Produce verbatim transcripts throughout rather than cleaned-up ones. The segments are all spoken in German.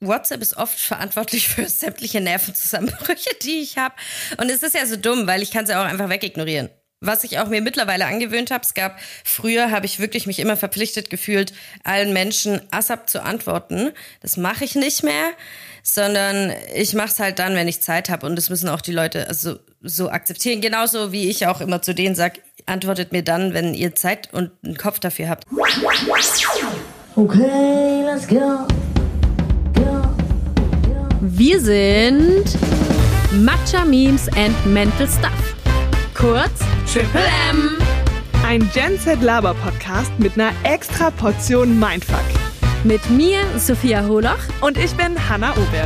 WhatsApp ist oft verantwortlich für sämtliche Nervenzusammenbrüche, die ich habe. Und es ist ja so dumm, weil ich kann es ja auch einfach wegignorieren. Was ich auch mir mittlerweile angewöhnt habe, es gab, früher habe ich wirklich mich immer verpflichtet gefühlt, allen Menschen ASAP zu antworten. Das mache ich nicht mehr, sondern ich mache es halt dann, wenn ich Zeit habe. Und das müssen auch die Leute also so akzeptieren. Genauso wie ich auch immer zu denen sage, antwortet mir dann, wenn ihr Zeit und einen Kopf dafür habt. Okay, let's go. Wir sind Matcha Memes and Mental Stuff. Kurz Triple M. Ein Gen Z Laber Podcast mit einer extra Portion Mindfuck. Mit mir, Sophia Holoch. Und ich bin Hannah Obert.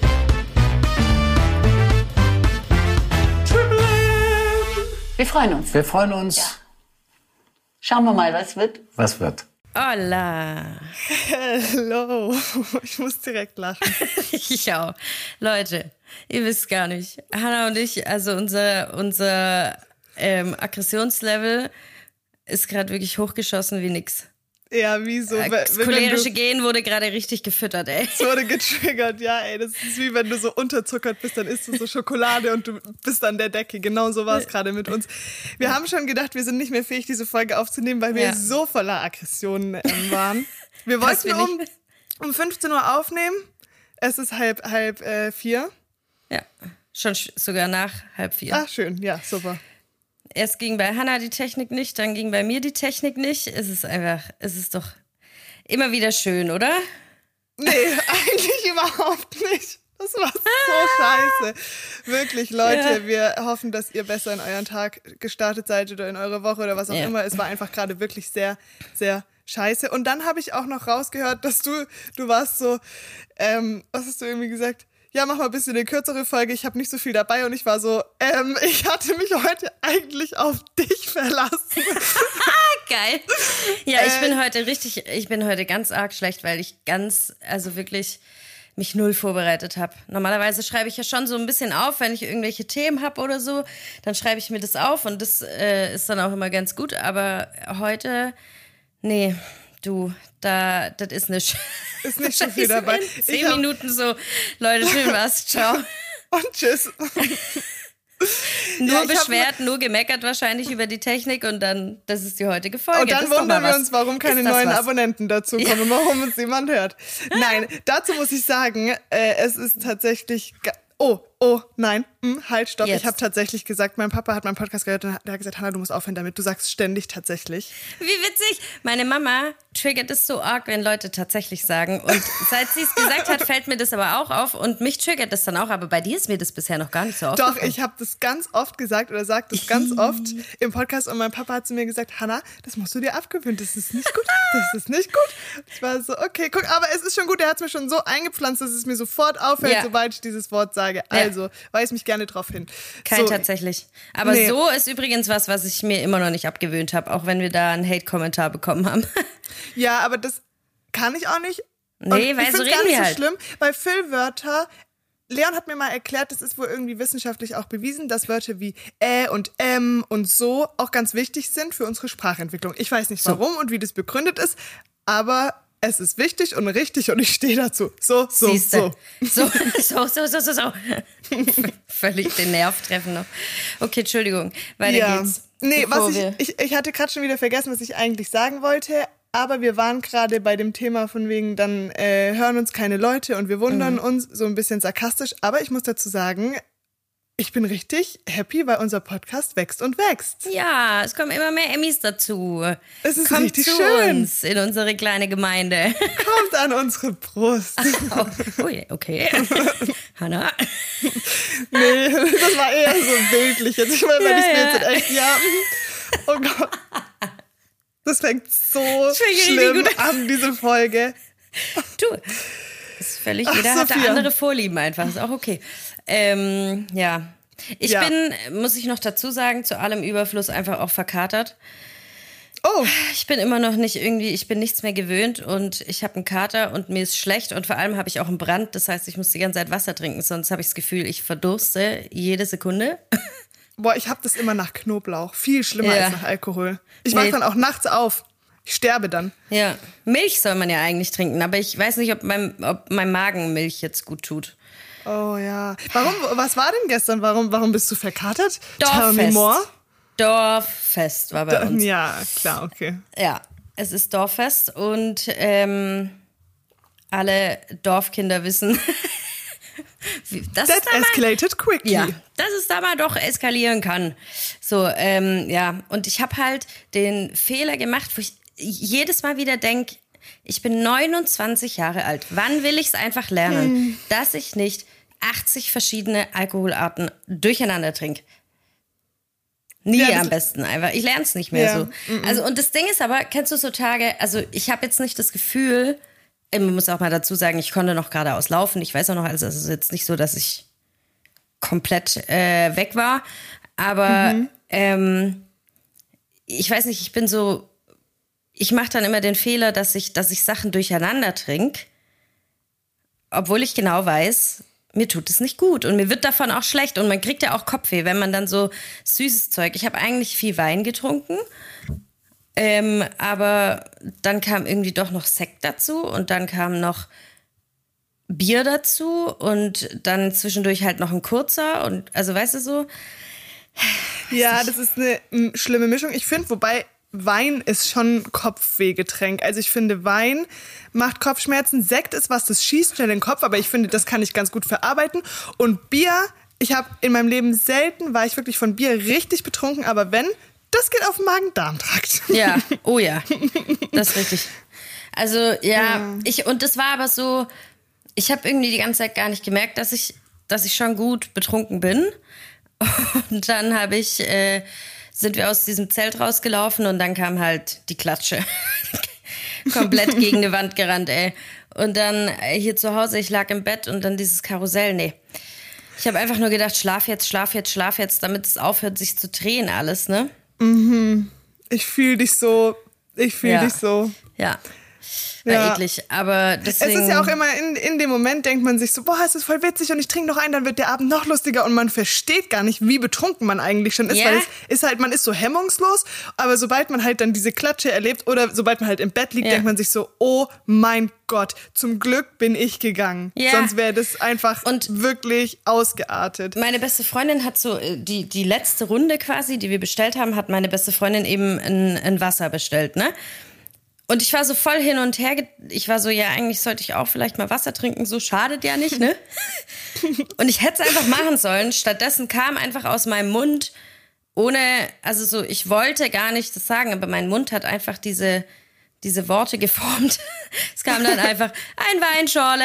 Triple M. Wir freuen uns. Wir freuen uns. Ja. Schauen wir mal, was wird. Was wird? Hola. Hello. Ich muss direkt lachen. Ich auch. Leute, ihr wisst gar nicht. Hannah und ich, also unser, unser ähm, Aggressionslevel ist gerade wirklich hochgeschossen wie nix. Ja, wieso? Äh, das cholerische Gen wurde gerade richtig gefüttert, ey. Es wurde getriggert, ja, ey. Das ist wie wenn du so unterzuckert bist, dann isst du so Schokolade und du bist an der Decke. Genau so war es gerade mit uns. Wir haben schon gedacht, wir sind nicht mehr fähig, diese Folge aufzunehmen, weil wir ja. so voller Aggressionen ähm, waren. Wir wollten wir um, um fünfzehn Uhr aufnehmen. Es ist halb, halb äh, vier. Ja, schon sogar nach halb vier. Ach, schön, ja, super. Erst ging bei Hannah die Technik nicht, dann ging bei mir die Technik nicht. Es ist einfach, es ist doch immer wieder schön, oder? Nee, eigentlich überhaupt nicht. Das war so scheiße. Wirklich, Leute, ja. wir hoffen, dass ihr besser in euren Tag gestartet seid oder in eure Woche oder was auch ja. immer. Es war einfach gerade wirklich sehr, sehr scheiße. Und dann habe ich auch noch rausgehört, dass du, du warst so, ähm, was hast du irgendwie gesagt? Ja, mach mal ein bisschen eine kürzere Folge, ich habe nicht so viel dabei und ich war so, ähm, ich hatte mich heute eigentlich auf dich verlassen. Geil. Ja, ich bin heute richtig, ich bin heute ganz arg schlecht, weil ich ganz, also wirklich mich null vorbereitet habe. Normalerweise schreibe ich ja schon so ein bisschen auf, wenn ich irgendwelche Themen habe oder so, dann schreibe ich mir das auf und das äh, ist dann auch immer ganz gut, aber heute, nee, du, da, das ist nicht. Ist nicht so viel dabei. Zehn hab... Minuten so, Leute, schön war's, ciao. Und tschüss. Nur ja, beschwert, hab... nur gemeckert wahrscheinlich über die Technik und dann, das ist die heutige Folge. Und dann wundern wir uns, warum keine neuen was? Abonnenten dazu kommen, ja. warum uns niemand hört. Nein, dazu muss ich sagen, äh, es ist tatsächlich... Oh, oh, nein, hm, halt, stopp. Jetzt. Ich habe tatsächlich gesagt, mein Papa hat meinen Podcast gehört und der hat gesagt, Hannah, du musst aufhören damit. Du sagst ständig tatsächlich. Wie witzig. Meine Mama triggert es so arg, wenn Leute tatsächlich sagen. Und seit sie es gesagt hat, fällt mir das aber auch auf. Und mich triggert das dann auch. Aber bei dir ist mir das bisher noch gar nicht so aufgefallen. Doch, ich habe das ganz oft gesagt oder sage das ganz oft im Podcast. Und mein Papa hat zu mir gesagt, Hannah, das musst du dir abgewöhnen. Das ist nicht gut. Das ist nicht gut. Ich war so, okay, guck, aber es ist schon gut. Er hat es mir schon so eingepflanzt, dass es mir sofort auffällt, ja. sobald ich dieses Wort sage. Also, ja. weis mich gerne drauf hin. Kein so. tatsächlich. Aber nee. so ist übrigens was, was ich mir immer noch nicht abgewöhnt habe, auch wenn wir da einen Hate-Kommentar bekommen haben. Ja, aber das kann ich auch nicht. Nee, und weil ich so reden gar nicht wir so halt. schlimm, weil Füllwörter, Leon hat mir mal erklärt, das ist wohl irgendwie wissenschaftlich auch bewiesen, dass Wörter wie ä und m und so auch ganz wichtig sind für unsere Sprachentwicklung. Ich weiß nicht warum so. und wie das begründet ist, aber es ist wichtig und richtig und ich stehe dazu. So, so, Siehste. so. So, so, so, so, so, so. Völlig den Nerv treffen noch. Okay, Entschuldigung. Weiter ja. geht's. Nee, was ich, ich, ich hatte gerade schon wieder vergessen, was ich eigentlich sagen wollte, aber wir waren gerade bei dem Thema von wegen, dann äh, hören uns keine Leute und wir wundern mhm. uns, so ein bisschen sarkastisch, aber ich muss dazu sagen, ich bin richtig happy, weil unser Podcast wächst und wächst. Ja, es kommen immer mehr Emmys dazu. Es ist Kommt richtig zu schön. uns in unsere kleine Gemeinde. Kommt an unsere Brust. Oh, oh okay. Hannah. Nee, das war eher so bildlich jetzt. Ich meine, wenn ja, ich mir ja. jetzt echt, ja, oh Gott. Das fängt so schlimm an, diese Folge. Du, ist völlig, jeder Ach, hat da andere Vorlieben einfach, ist auch okay. Ähm, ja, ich ja. bin, muss ich noch dazu sagen, zu allem Überfluss einfach auch verkatert. Oh. Ich bin immer noch nicht irgendwie, ich bin nichts mehr gewöhnt und ich habe einen Kater und mir ist schlecht und vor allem habe ich auch einen Brand, das heißt, ich muss die ganze Zeit Wasser trinken, sonst habe ich das Gefühl, ich verdurste jede Sekunde. Boah, ich habe das immer nach Knoblauch, viel schlimmer ja. als nach Alkohol. Ich wach nee. dann auch nachts auf. Ich sterbe dann. Ja, Milch soll man ja eigentlich trinken, aber ich weiß nicht, ob mein, ob mein Magen Milch jetzt gut tut. Oh ja. Warum, was war denn gestern? Warum, warum bist du verkatert? Tell me Dorffest. more. Dorffest war bei uns. Ja, klar, okay. Ja, es ist Dorffest und ähm, alle Dorfkinder wissen, wie, dass That es da mal, escalated quickly. ja, dass es da mal doch eskalieren kann. So, ähm, ja, und ich habe halt den Fehler gemacht, wo ich jedes Mal wieder denke, ich bin neunundzwanzig Jahre alt. Wann will ich es einfach lernen, hm. dass ich nicht achtzig verschiedene Alkoholarten durcheinander trinke? Nie ja, am besten einfach. Ich lerne es nicht mehr ja. so. Mm-mm. Also und das Ding ist aber, kennst du so Tage, also ich habe jetzt nicht das Gefühl, man muss auch mal dazu sagen, ich konnte noch geradeaus laufen. Ich weiß auch noch, also es ist jetzt nicht so, dass ich komplett äh, weg war. Aber mhm. ähm, ich weiß nicht, ich bin so, ich mache dann immer den Fehler, dass ich, dass ich Sachen durcheinander trinke, obwohl ich genau weiß, mir tut es nicht gut und mir wird davon auch schlecht und man kriegt ja auch Kopfweh, wenn man dann so süßes Zeug. Ich habe eigentlich viel Wein getrunken, ähm, aber dann kam irgendwie doch noch Sekt dazu und dann kam noch Bier dazu und dann zwischendurch halt noch ein kurzer und also weißt du so. Ja, das ist eine m, schlimme Mischung. Ich finde, wobei Wein ist schon Kopfwehgetränk. Also ich finde, Wein macht Kopfschmerzen. Sekt ist was, das schießt schnell in den Kopf, aber ich finde, das kann ich ganz gut verarbeiten. Und Bier, ich habe in meinem Leben selten, war ich wirklich von Bier richtig betrunken, aber wenn, das geht auf den Magen-Darm-Trakt. Ja, oh ja, das ist richtig. Also ja, ja. ich und das war aber so, ich habe irgendwie die ganze Zeit gar nicht gemerkt, dass ich, dass ich schon gut betrunken bin. Und dann habe ich... Äh, sind wir aus diesem Zelt rausgelaufen und dann kam halt die Klatsche. Komplett gegen eine Wand gerannt, ey. Und dann hier zu Hause, ich lag im Bett und dann dieses Karussell, nee. Ich habe einfach nur gedacht, schlaf jetzt, schlaf jetzt, schlaf jetzt, damit es aufhört, sich zu drehen alles, ne? Mhm. Ich fühle dich so, ich fühle ja. dich so. Ja. War ja. eklig, aber deswegen... Es ist ja auch immer, in, in dem Moment denkt man sich so, boah, es ist voll witzig und ich trinke noch einen, dann wird der Abend noch lustiger und man versteht gar nicht, wie betrunken man eigentlich schon ist, ja. weil es ist halt, man ist so hemmungslos, aber sobald man halt dann diese Klatsche erlebt oder sobald man halt im Bett liegt, ja. denkt man sich so, oh mein Gott, zum Glück bin ich gegangen. Ja. Sonst wäre das einfach und wirklich ausgeartet. Meine beste Freundin hat so, die, die letzte Runde quasi, die wir bestellt haben, hat meine beste Freundin eben ein, ein Wasser bestellt, ne? Und ich war so voll hin und her, ich war so, ja, eigentlich sollte ich auch vielleicht mal Wasser trinken, so schadet ja nicht, ne? Und ich hätte es einfach machen sollen. Stattdessen kam einfach aus meinem Mund, ohne, also so, ich wollte gar nicht das sagen, aber mein Mund hat einfach diese, diese Worte geformt. Es kam dann einfach, ein Weinschorle.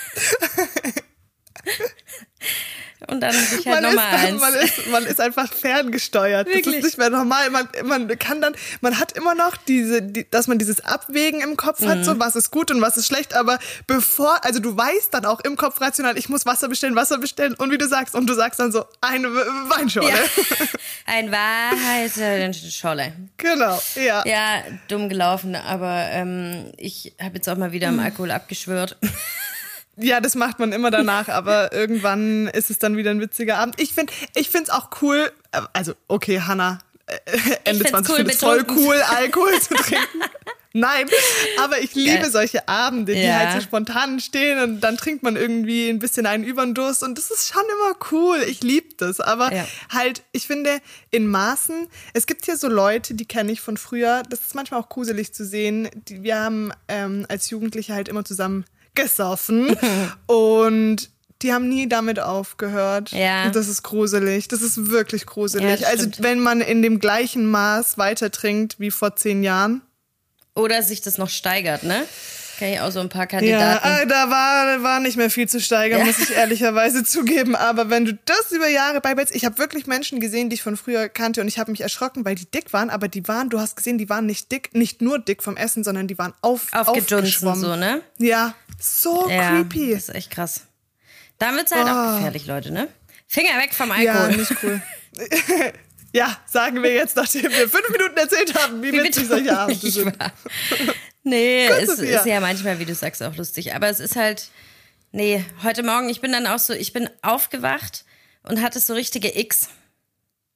Und dann habe ich halt nochmal eins. Man ist, man ist einfach ferngesteuert. Wirklich? Das ist nicht mehr normal. Man, man kann dann, man hat immer noch diese, die, dass man dieses Abwägen im Kopf hat, mhm. so was ist gut und was ist schlecht. Aber bevor, also du weißt dann auch im Kopf rational, ich muss Wasser bestellen, Wasser bestellen. Und wie du sagst, und du sagst dann so, eine Weinschorle. Ja. Ein Weinschorle. Genau, ja. Ja, dumm gelaufen, aber ähm, ich habe jetzt auch mal wieder am Alkohol abgeschwört. Ja, das macht man immer danach, aber irgendwann ist es dann wieder ein witziger Abend. Ich finde ich finde es auch cool, also okay, Hannah, äh, Ende zwanzig, cool, finde es voll cool, Alkohol zu trinken. Nein, aber ich liebe ja. solche Abende, die ja. halt so spontan stehen und dann trinkt man irgendwie ein bisschen einen über den Durst und das ist schon immer cool. Ich liebe das, aber ja. halt, ich finde in Maßen, es gibt hier so Leute, die kenne ich von früher, das ist manchmal auch gruselig zu sehen, die, wir haben ähm, als Jugendliche halt immer zusammen gesoffen und die haben nie damit aufgehört. Ja. Und das ist gruselig. Das ist wirklich gruselig. Ja, also wenn man in dem gleichen Maß weiter trinkt wie vor zehn Jahren. Oder sich das noch steigert, ne? Kann ich auch so ein paar Kandidaten. Ja, da war, war nicht mehr viel zu steigern, ja. muss ich ehrlicherweise zugeben. Aber wenn du das über Jahre beibehältst, ich habe wirklich Menschen gesehen, die ich von früher kannte und ich habe mich erschrocken, weil die dick waren, aber die waren, du hast gesehen, die waren nicht dick, nicht nur dick vom Essen, sondern die waren auf, aufgedunsen so, ne? Ja, so ja, creepy. Das ist echt krass. Dann wird's halt oh. auch gefährlich, Leute, ne? Finger weg vom Alkohol. Ja, nicht cool. Ja, sagen wir jetzt, nachdem wir fünf Minuten erzählt haben, wie, wie witzig solche Abende sind. War. Nee, es ist ja manchmal, wie du sagst, auch lustig. Aber es ist halt, nee, heute Morgen, ich bin dann auch so, ich bin aufgewacht und hatte so richtige X.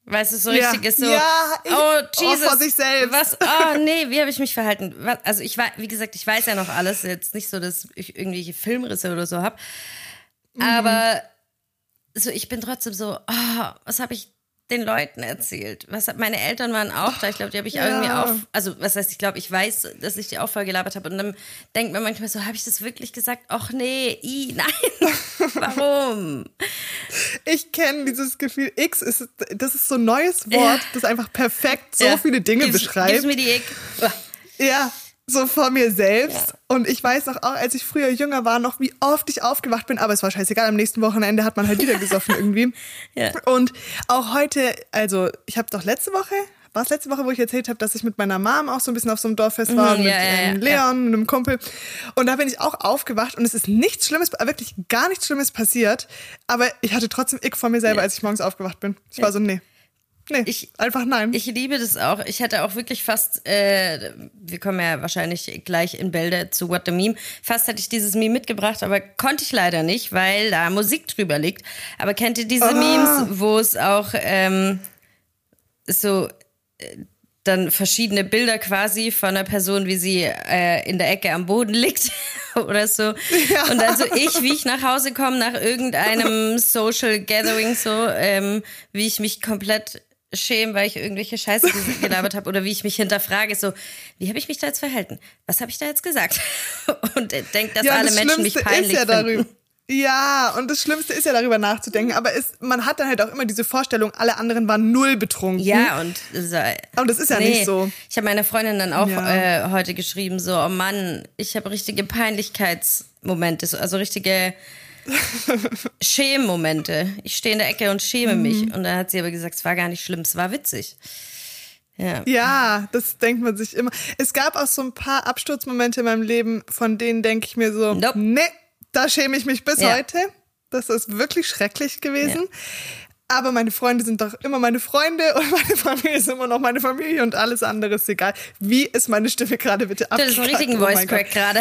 Weißt du, so Ja. richtig ist so, Ja, ich- oh, oh, Jesus. vor sich selbst. Was, oh, nee, wie habe ich mich verhalten? Was, also ich war, wie gesagt, ich weiß ja noch alles. Jetzt nicht so, dass ich irgendwelche Filmrisse oder so habe. Mhm. Aber so, ich bin trotzdem so, oh, was habe ich den Leuten erzählt? Was hat, meine Eltern waren auch da. Ich glaube, die habe ich Ja. irgendwie auf, also was heißt, ich glaube, ich weiß, dass ich die auch voll gelabert habe. Und dann denkt man manchmal so, habe ich das wirklich gesagt? Och nee, i, nein, warum? Ich kenne dieses Gefühl, X ist, das ist so ein neues Wort, Ja. das einfach perfekt so Ja. viele Dinge Gib's- beschreibt. Gib's mir die Ick. Ja, so vor mir selbst. Ja. Und ich weiß noch auch, als ich früher jünger war, noch wie oft ich aufgewacht bin. Aber es war scheißegal, am nächsten Wochenende hat man halt wieder gesoffen irgendwie. Ja. Und auch heute, also ich habe doch letzte Woche, war es letzte Woche, wo ich erzählt habe, dass ich mit meiner Mom auch so ein bisschen auf so einem Dorffest war, Mhm, mit ja, ja, ähm, ja. Leon, einem Kumpel. Und da bin ich auch aufgewacht und es ist nichts Schlimmes, wirklich gar nichts Schlimmes passiert. Aber ich hatte trotzdem Ick vor mir selber, Ja. als ich morgens aufgewacht bin. Ich war so, nee. Nee, Ich- einfach nein. Ich liebe das auch. Ich hätte auch wirklich fast, äh, wir kommen ja wahrscheinlich gleich in Bälde zu What the Meme, fast hätte ich dieses Meme mitgebracht, aber konnte ich leider nicht, weil da Musik drüber liegt. Aber kennt ihr diese Ah. Memes, wo es auch ähm, so äh, dann verschiedene Bilder quasi von einer Person, wie sie äh, in der Ecke am Boden liegt oder so. Ja. Und dann so ich, wie ich nach Hause komme nach irgendeinem Social Gathering, so ähm, wie ich mich komplett schäme, weil ich irgendwelche Scheiße ges- gelabert habe oder wie ich mich hinterfrage, so, wie habe ich mich da jetzt verhalten? Was habe ich da jetzt gesagt? Und äh, denke, dass Ja, alle das Menschen mich Schlimmste peinlich ist ja darüber. finden. Ja, und das Schlimmste ist ja darüber nachzudenken, aber es, man hat dann halt auch immer diese Vorstellung, alle anderen waren null betrunken. Ja, und so, Aber das ist ja nicht so. Ich habe meiner Freundin dann auch Ja. äh, heute geschrieben, so, oh Mann, ich habe richtige Peinlichkeitsmomente, so, also richtige Schämmomente. Ich stehe in der Ecke und schäme Mhm. mich. Und dann hat sie aber gesagt, es war gar nicht schlimm, es war witzig. Ja. Ja, das denkt man sich immer. Es gab auch so ein paar Absturzmomente in meinem Leben, von denen denke ich mir so, Nope. nee, da schäme ich mich bis Ja. heute. Das ist wirklich schrecklich gewesen. Ja. Aber meine Freunde sind doch immer meine Freunde und meine Familie ist immer noch meine Familie und alles andere ist egal. Wie ist meine Stimme gerade bitte Das ist ein abgekackt? richtigen Oh mein Voice Crack gerade.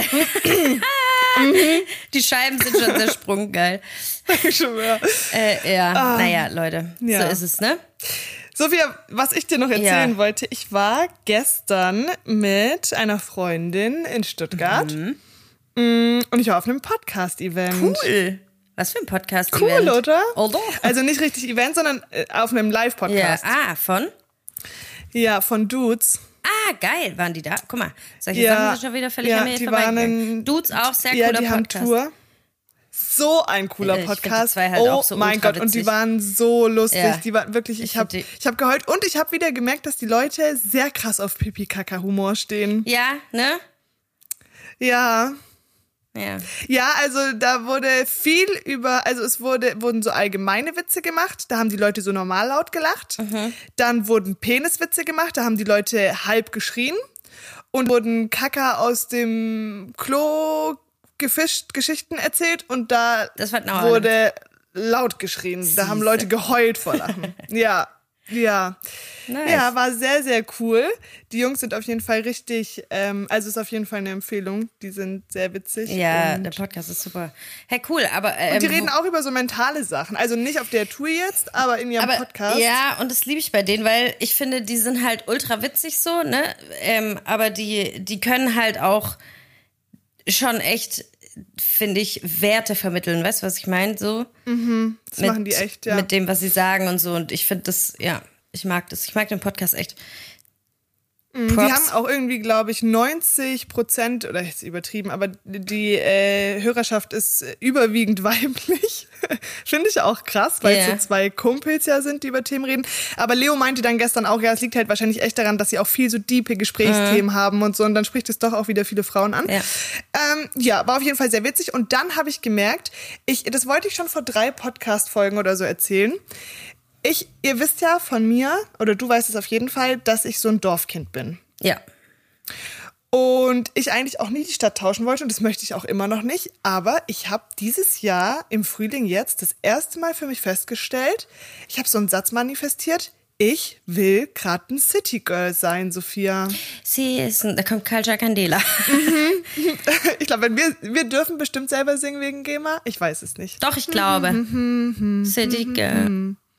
Die Scheiben sind schon zersprungen, geil. Gott, ich schwöre. Äh, ja, naja, Leute, Ja. so ist es, ne? Sophia, was ich dir noch erzählen Ja. wollte, ich war gestern mit einer Freundin in Stuttgart Mhm. Mm, und ich war auf einem Podcast-Event. Cool. Was für ein Podcast. Cool, Event. oder? Oder? Also nicht richtig Event, sondern äh, auf einem Ja, Live-Podcast. ah, von? Ja, von Dudes. Ah, geil, waren die da? Guck mal, solche Ja. Sachen sind schon wieder völlig Ja, an mir die vorbeigegangen. waren in- Dudes auch, sehr Ja, cooler die haben Podcast. Tour. So ein cooler Ich find die Podcast. zwei halt oh auch so mein ultra Gott, und die witzig. waren so lustig. Ja. Die waren wirklich, ich Ich habe find die- ich hab geheult und ich habe wieder gemerkt, dass die Leute sehr krass auf Pipi-Kaka-Humor stehen. Ja, ne? Ja. Ja. Ja, also da wurde viel über, also es wurde, wurden so allgemeine Witze gemacht, da haben die Leute so normal laut gelacht. Dann wurden Peniswitze gemacht, da haben die Leute halb geschrien. Und wurden Kaka aus dem Klo gefischt, Geschichten erzählt und da Das war Nauer, wurde laut geschrien. Da haben Leute geheult vor Lachen. Ja. Ja. Nice. Ja, war sehr, sehr cool. Die Jungs sind auf jeden Fall richtig, ähm, also ist auf jeden Fall eine Empfehlung. Die sind sehr witzig. Ja, und, der Podcast ist super. Hey, cool, aber... Ähm, und die reden auch über so mentale Sachen. Also nicht auf der Tour jetzt, aber in ihrem aber, Podcast. Ja, und das liebe ich bei denen, weil ich finde, die sind halt ultra witzig so, ne? Ähm, aber die, die können halt auch schon echt, finde ich, Werte vermitteln. Weißt du, was ich meine? So. Das machen die echt, ja. Mit dem, was sie sagen und so. Und ich finde das, ja, ich mag das. Ich mag den Podcast echt. Die haben auch irgendwie, glaube ich, neunzig Prozent, oder jetzt übertrieben, aber die äh, Hörerschaft ist äh, überwiegend weiblich. Finde ich auch krass, weil es Ja. so zwei Kumpels ja sind, die über Themen reden. Aber Leo meinte dann gestern auch, ja, es liegt halt wahrscheinlich echt daran, dass sie auch viel so diepe Gesprächsthemen haben und so. Und dann spricht es doch auch wieder viele Frauen an. Ja. Ähm, ja, war auf jeden Fall sehr witzig. Und dann habe ich gemerkt, ich, das wollte ich schon vor drei Podcast-Folgen oder so erzählen. Ich, ihr wisst ja von mir, oder du weißt es auf jeden Fall, dass ich so ein Dorfkind bin. Ja. Und ich eigentlich auch nie die Stadt tauschen wollte und das möchte ich auch immer noch nicht. Aber ich habe dieses Jahr im Frühling jetzt das erste Mal für mich festgestellt, ich habe so einen Satz manifestiert, ich will gerade ein City Girl sein, Sophia. Sie ist ein, da kommt Kalja Candela. Ich glaube, wenn wir, wir dürfen bestimmt selber singen wegen GEMA. Ich weiß es nicht. Doch, ich glaube. City Girl.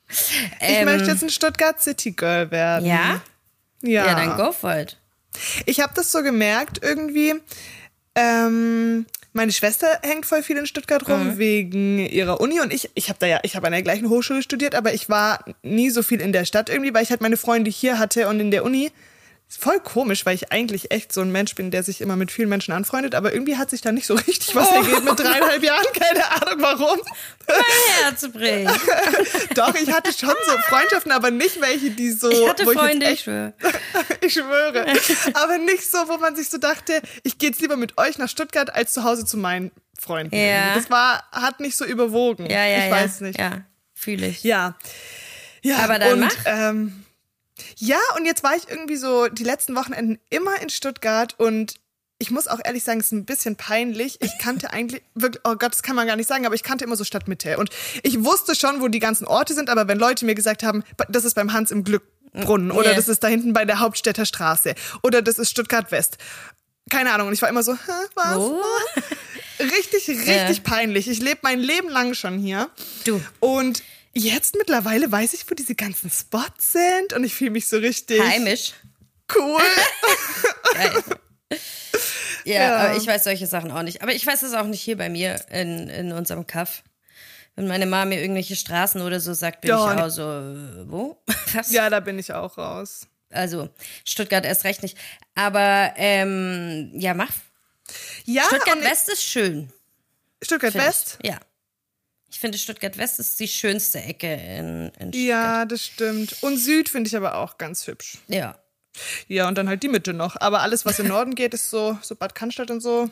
Ich Ähm, möchte jetzt ein Stuttgart City Girl werden. Ja? Ja. Ja, dann go for it. Ich habe das so gemerkt irgendwie. Ähm, meine Schwester hängt voll viel in Stuttgart rum Mhm. wegen ihrer Uni und ich, ich habe da ja, ich habe an der gleichen Hochschule studiert, aber ich war nie so viel in der Stadt irgendwie, weil ich halt meine Freunde hier hatte und in der Uni. Ist voll komisch, weil ich eigentlich echt so ein Mensch bin, der sich immer mit vielen Menschen anfreundet, aber irgendwie hat sich da nicht so richtig was Oh. ergeben mit dreieinhalb Jahren, keine Ahnung warum. Mein Herz bricht. Doch, ich hatte schon so Freundschaften, aber nicht welche, die so... Ich hatte wo ich jetzt Freunde, ich echt, schwöre. ich schwöre. Aber nicht so, wo man sich so dachte, ich gehe jetzt lieber mit euch nach Stuttgart als zu Hause zu meinen Freunden. Ja. Das war, hat nicht so überwogen. Ja, ja, ich ja. weiß nicht. Ja, fühle ich. Ja. Ja, Aber dann und, mach. Ähm, ja, und jetzt war ich irgendwie so die letzten Wochenenden immer in Stuttgart und ich muss auch ehrlich sagen, es ist ein bisschen peinlich. Ich kannte eigentlich, wirklich, oh Gott, das kann man gar nicht sagen, aber ich kannte immer so Stadtmitte. Und ich wusste schon, wo die ganzen Orte sind, aber wenn Leute mir gesagt haben, das ist beim Hans im Glückbrunnen oder Yeah. das ist da hinten bei der Hauptstädter Straße oder das ist Stuttgart West. Keine Ahnung. Und ich war immer so, hä, was? Wo? Richtig, richtig Ja. peinlich. Ich lebe mein Leben lang schon hier. Du. Und jetzt mittlerweile weiß ich, wo diese ganzen Spots sind und ich fühle mich so richtig Heimisch. cool. Geil. Ja, Ja. aber ich weiß solche Sachen auch nicht. Aber ich weiß das auch nicht hier bei mir in, in unserem Kaff. Wenn meine Mama mir irgendwelche Straßen oder so sagt, bin Ja. ich auch so, äh, wo? Was? Ja, da bin ich auch raus. Also, Stuttgart erst recht nicht. Aber, ähm, ja, mach. Ja, Stuttgart und ich- West ist schön. Stuttgart find West? Ich. Ja. Ich finde, Stuttgart West ist die schönste Ecke in, in Stuttgart. Ja, das stimmt. Und Süd finde ich aber auch ganz hübsch. Ja. Ja, und dann halt die Mitte noch. Aber alles, was im Norden geht, ist so, so Bad Cannstatt und so.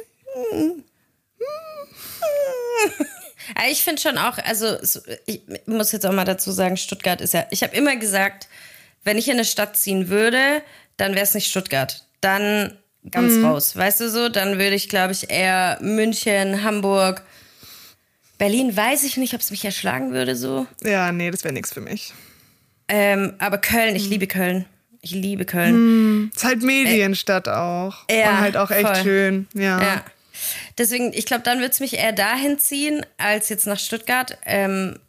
Aber ich finde schon auch, also so, ich muss jetzt auch mal dazu sagen, Stuttgart ist ja, ich habe immer gesagt, wenn ich in eine Stadt ziehen würde, dann wäre es nicht Stuttgart. Dann ganz Mhm. raus. Weißt du so, dann würde ich, glaube ich, eher München, Hamburg, Berlin, weiß ich nicht, ob es mich erschlagen würde so. Ja, nee, das wäre nichts für mich. Ähm, aber Köln, ich liebe Köln. Ich liebe Köln. Ist halt Medienstadt auch. ja, und halt auch echt voll. schön. Ja. Ja. Deswegen, ich glaube, dann wird es mich eher dahin ziehen, als jetzt nach Stuttgart. Ähm,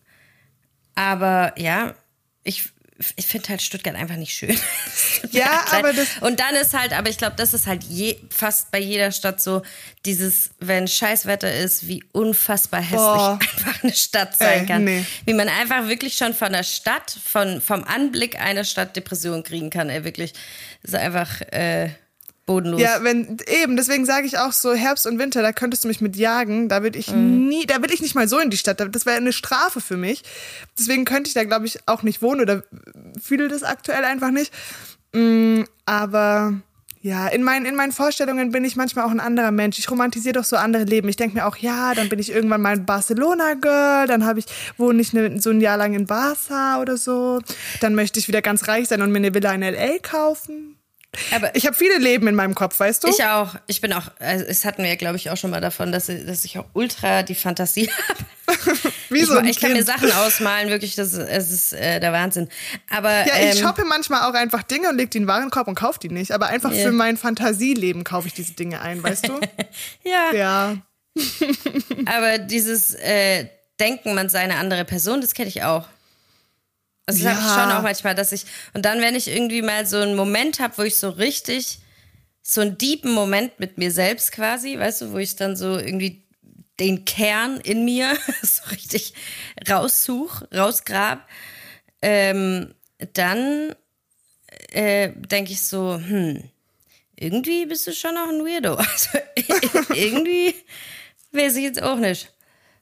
aber ja, ich, ich finde halt Stuttgart einfach nicht schön. Ja, aber das. Und dann ist halt, aber ich glaube, das ist halt je, fast bei jeder Stadt so, dieses, wenn Scheißwetter ist, wie unfassbar hässlich Boah. einfach eine Stadt sein Ey, kann. nee. Wie man einfach wirklich schon von der Stadt, von, vom Anblick einer Stadt Depression kriegen kann, ey, wirklich. Das ist einfach äh, bodenlos. Ja, wenn, eben, deswegen sage ich auch so, Herbst und Winter, da könntest du mich mit jagen, da würde ich nie, da will ich nicht mal so in die Stadt, das wäre eine Strafe für mich. Deswegen könnte ich da, glaube ich, auch nicht wohnen oder fühle das aktuell einfach nicht. Mm, aber ja, in meinen, in meinen Vorstellungen bin ich manchmal auch ein anderer Mensch. Ich romantisiere doch so andere Leben. Ich denke mir auch, ja, dann bin ich irgendwann mal ein Barcelona-Girl, dann habe ich, wohne ich ne, so ein Jahr lang in Barca oder so. Dann möchte ich wieder ganz reich sein und mir eine Villa in L A kaufen. Aber Ich habe viele Leben in meinem Kopf, weißt du? ich auch. Ich bin auch, also es hatten wir ja, glaube ich, auch schon mal davon, dass, ich- dass ich auch ultra die Fantasie habe. Wie Ich, so ein ich kann mir Kind. Sachen ausmalen, wirklich, das ist, es ist äh, der Wahnsinn. Aber Ja, ich ähm, shoppe manchmal auch einfach Dinge und leg die in den Warenkorb und kaufe die nicht. Aber einfach Ja. für mein Fantasieleben kaufe ich diese Dinge ein, weißt du? ja, Ja. aber dieses äh, Denken, man sei eine andere Person, das kenne ich auch. Also das Ja. habe ich schon auch manchmal, dass ich, und dann, wenn ich irgendwie mal so einen Moment habe, wo ich so richtig, so einen deepen Moment mit mir selbst quasi, weißt du, wo ich dann so irgendwie den Kern in mir so richtig raussuch, rausgrab, ähm, dann äh, denke ich so, hm, irgendwie bist du schon noch ein Weirdo. Also irgendwie weiß ich jetzt auch nicht.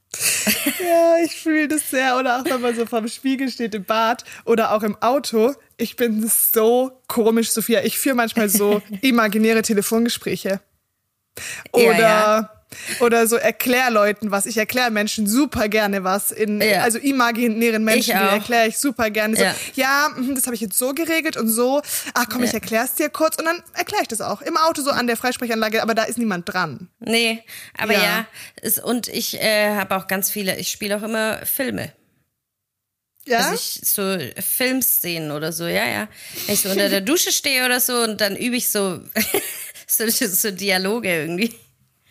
Ja, ich fühle das sehr. Oder auch wenn man so vorm Spiegel steht im Bad oder auch im Auto. Ich bin so komisch, Sophia. Ich führe manchmal so imaginäre Telefongespräche. Oder, Ja, ja. oder so erklär Leuten was. Ich erkläre Menschen super gerne was. In, Ja. Also imaginären Menschen, Ich die auch. erkläre ich super gerne. So, Ja. ja, mhm, das habe ich jetzt so geregelt und so. Ach komm, ich erkläre es dir kurz. Und dann erkläre ich das auch. Im Auto so an der Freisprechanlage, aber da ist niemand dran. Nee, aber ja, Ja. ist, und ich äh, habe auch ganz viele, ich spiele auch immer Filme. Ja? Also ich so Filmszenen oder so, ja, ja. Wenn ich so unter der Dusche stehe oder so und dann übe ich so, so, so Dialoge irgendwie.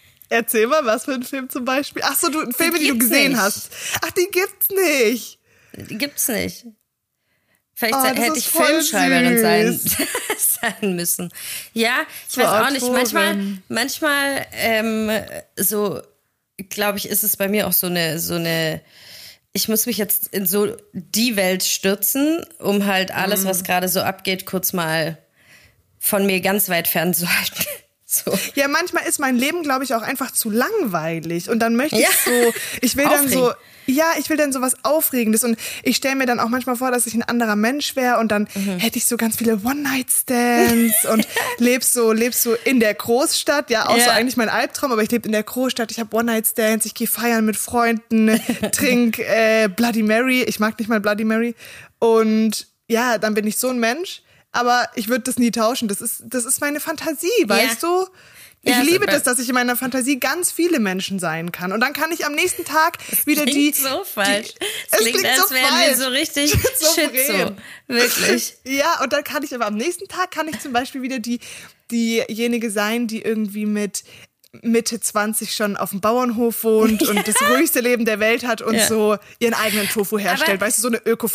Erzähl mal, was für ein Film zum Beispiel. Ach so, du, Filme, die du gibt's gesehen nicht. hast. Ach, die gibt's nicht. Gibt's nicht. Vielleicht Oh, das hätte ist ich voll Filmschreiberin sein, süß. sein müssen. Ja, ich Zur weiß auch nicht. Autorin. Manchmal, manchmal ähm, so, glaube ich, ist es bei mir auch so eine, so eine, ich muss mich jetzt in so die Welt stürzen, um halt alles, was gerade so abgeht, kurz mal von mir ganz weit fernzuhalten. So. Ja, manchmal ist mein Leben, glaube ich, auch einfach zu langweilig. Und dann möchte ich Ja. so, ich will dann so, Aufregend. ja, ich will dann so was Aufregendes. Und ich stelle mir dann auch manchmal vor, dass ich ein anderer Mensch wäre und dann Mhm. hätte ich so ganz viele One-Night-Stands und lebst so, lebst so in der Großstadt. Ja, auch Ja. so eigentlich mein Albtraum, aber ich lebe in der Großstadt. Ich habe One-Night-Stands, ich gehe feiern mit Freunden, trink äh, Bloody Mary. Ich mag nicht mal Bloody Mary. Und ja, dann bin ich so ein Mensch. Aber ich würde das nie tauschen. Das ist, das ist meine Fantasie, weißt du? Ich Ja, liebe super. das, dass ich in meiner Fantasie ganz viele Menschen sein kann. Und dann kann ich am nächsten Tag wieder Klingt die... so falsch. Die, Es klingt, als so wären falsch. wir so richtig Schizophren. Schizo. Wirklich. Ja, und dann kann ich aber am nächsten Tag kann ich zum Beispiel wieder die diejenige sein, die irgendwie mit Mitte zwanzig schon auf dem Bauernhof wohnt und das ruhigste Leben der Welt hat und Ja. so ihren eigenen Tofu herstellt. Aber- Weißt du, so eine öko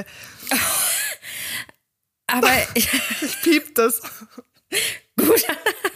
Aber Ich piep das. gut.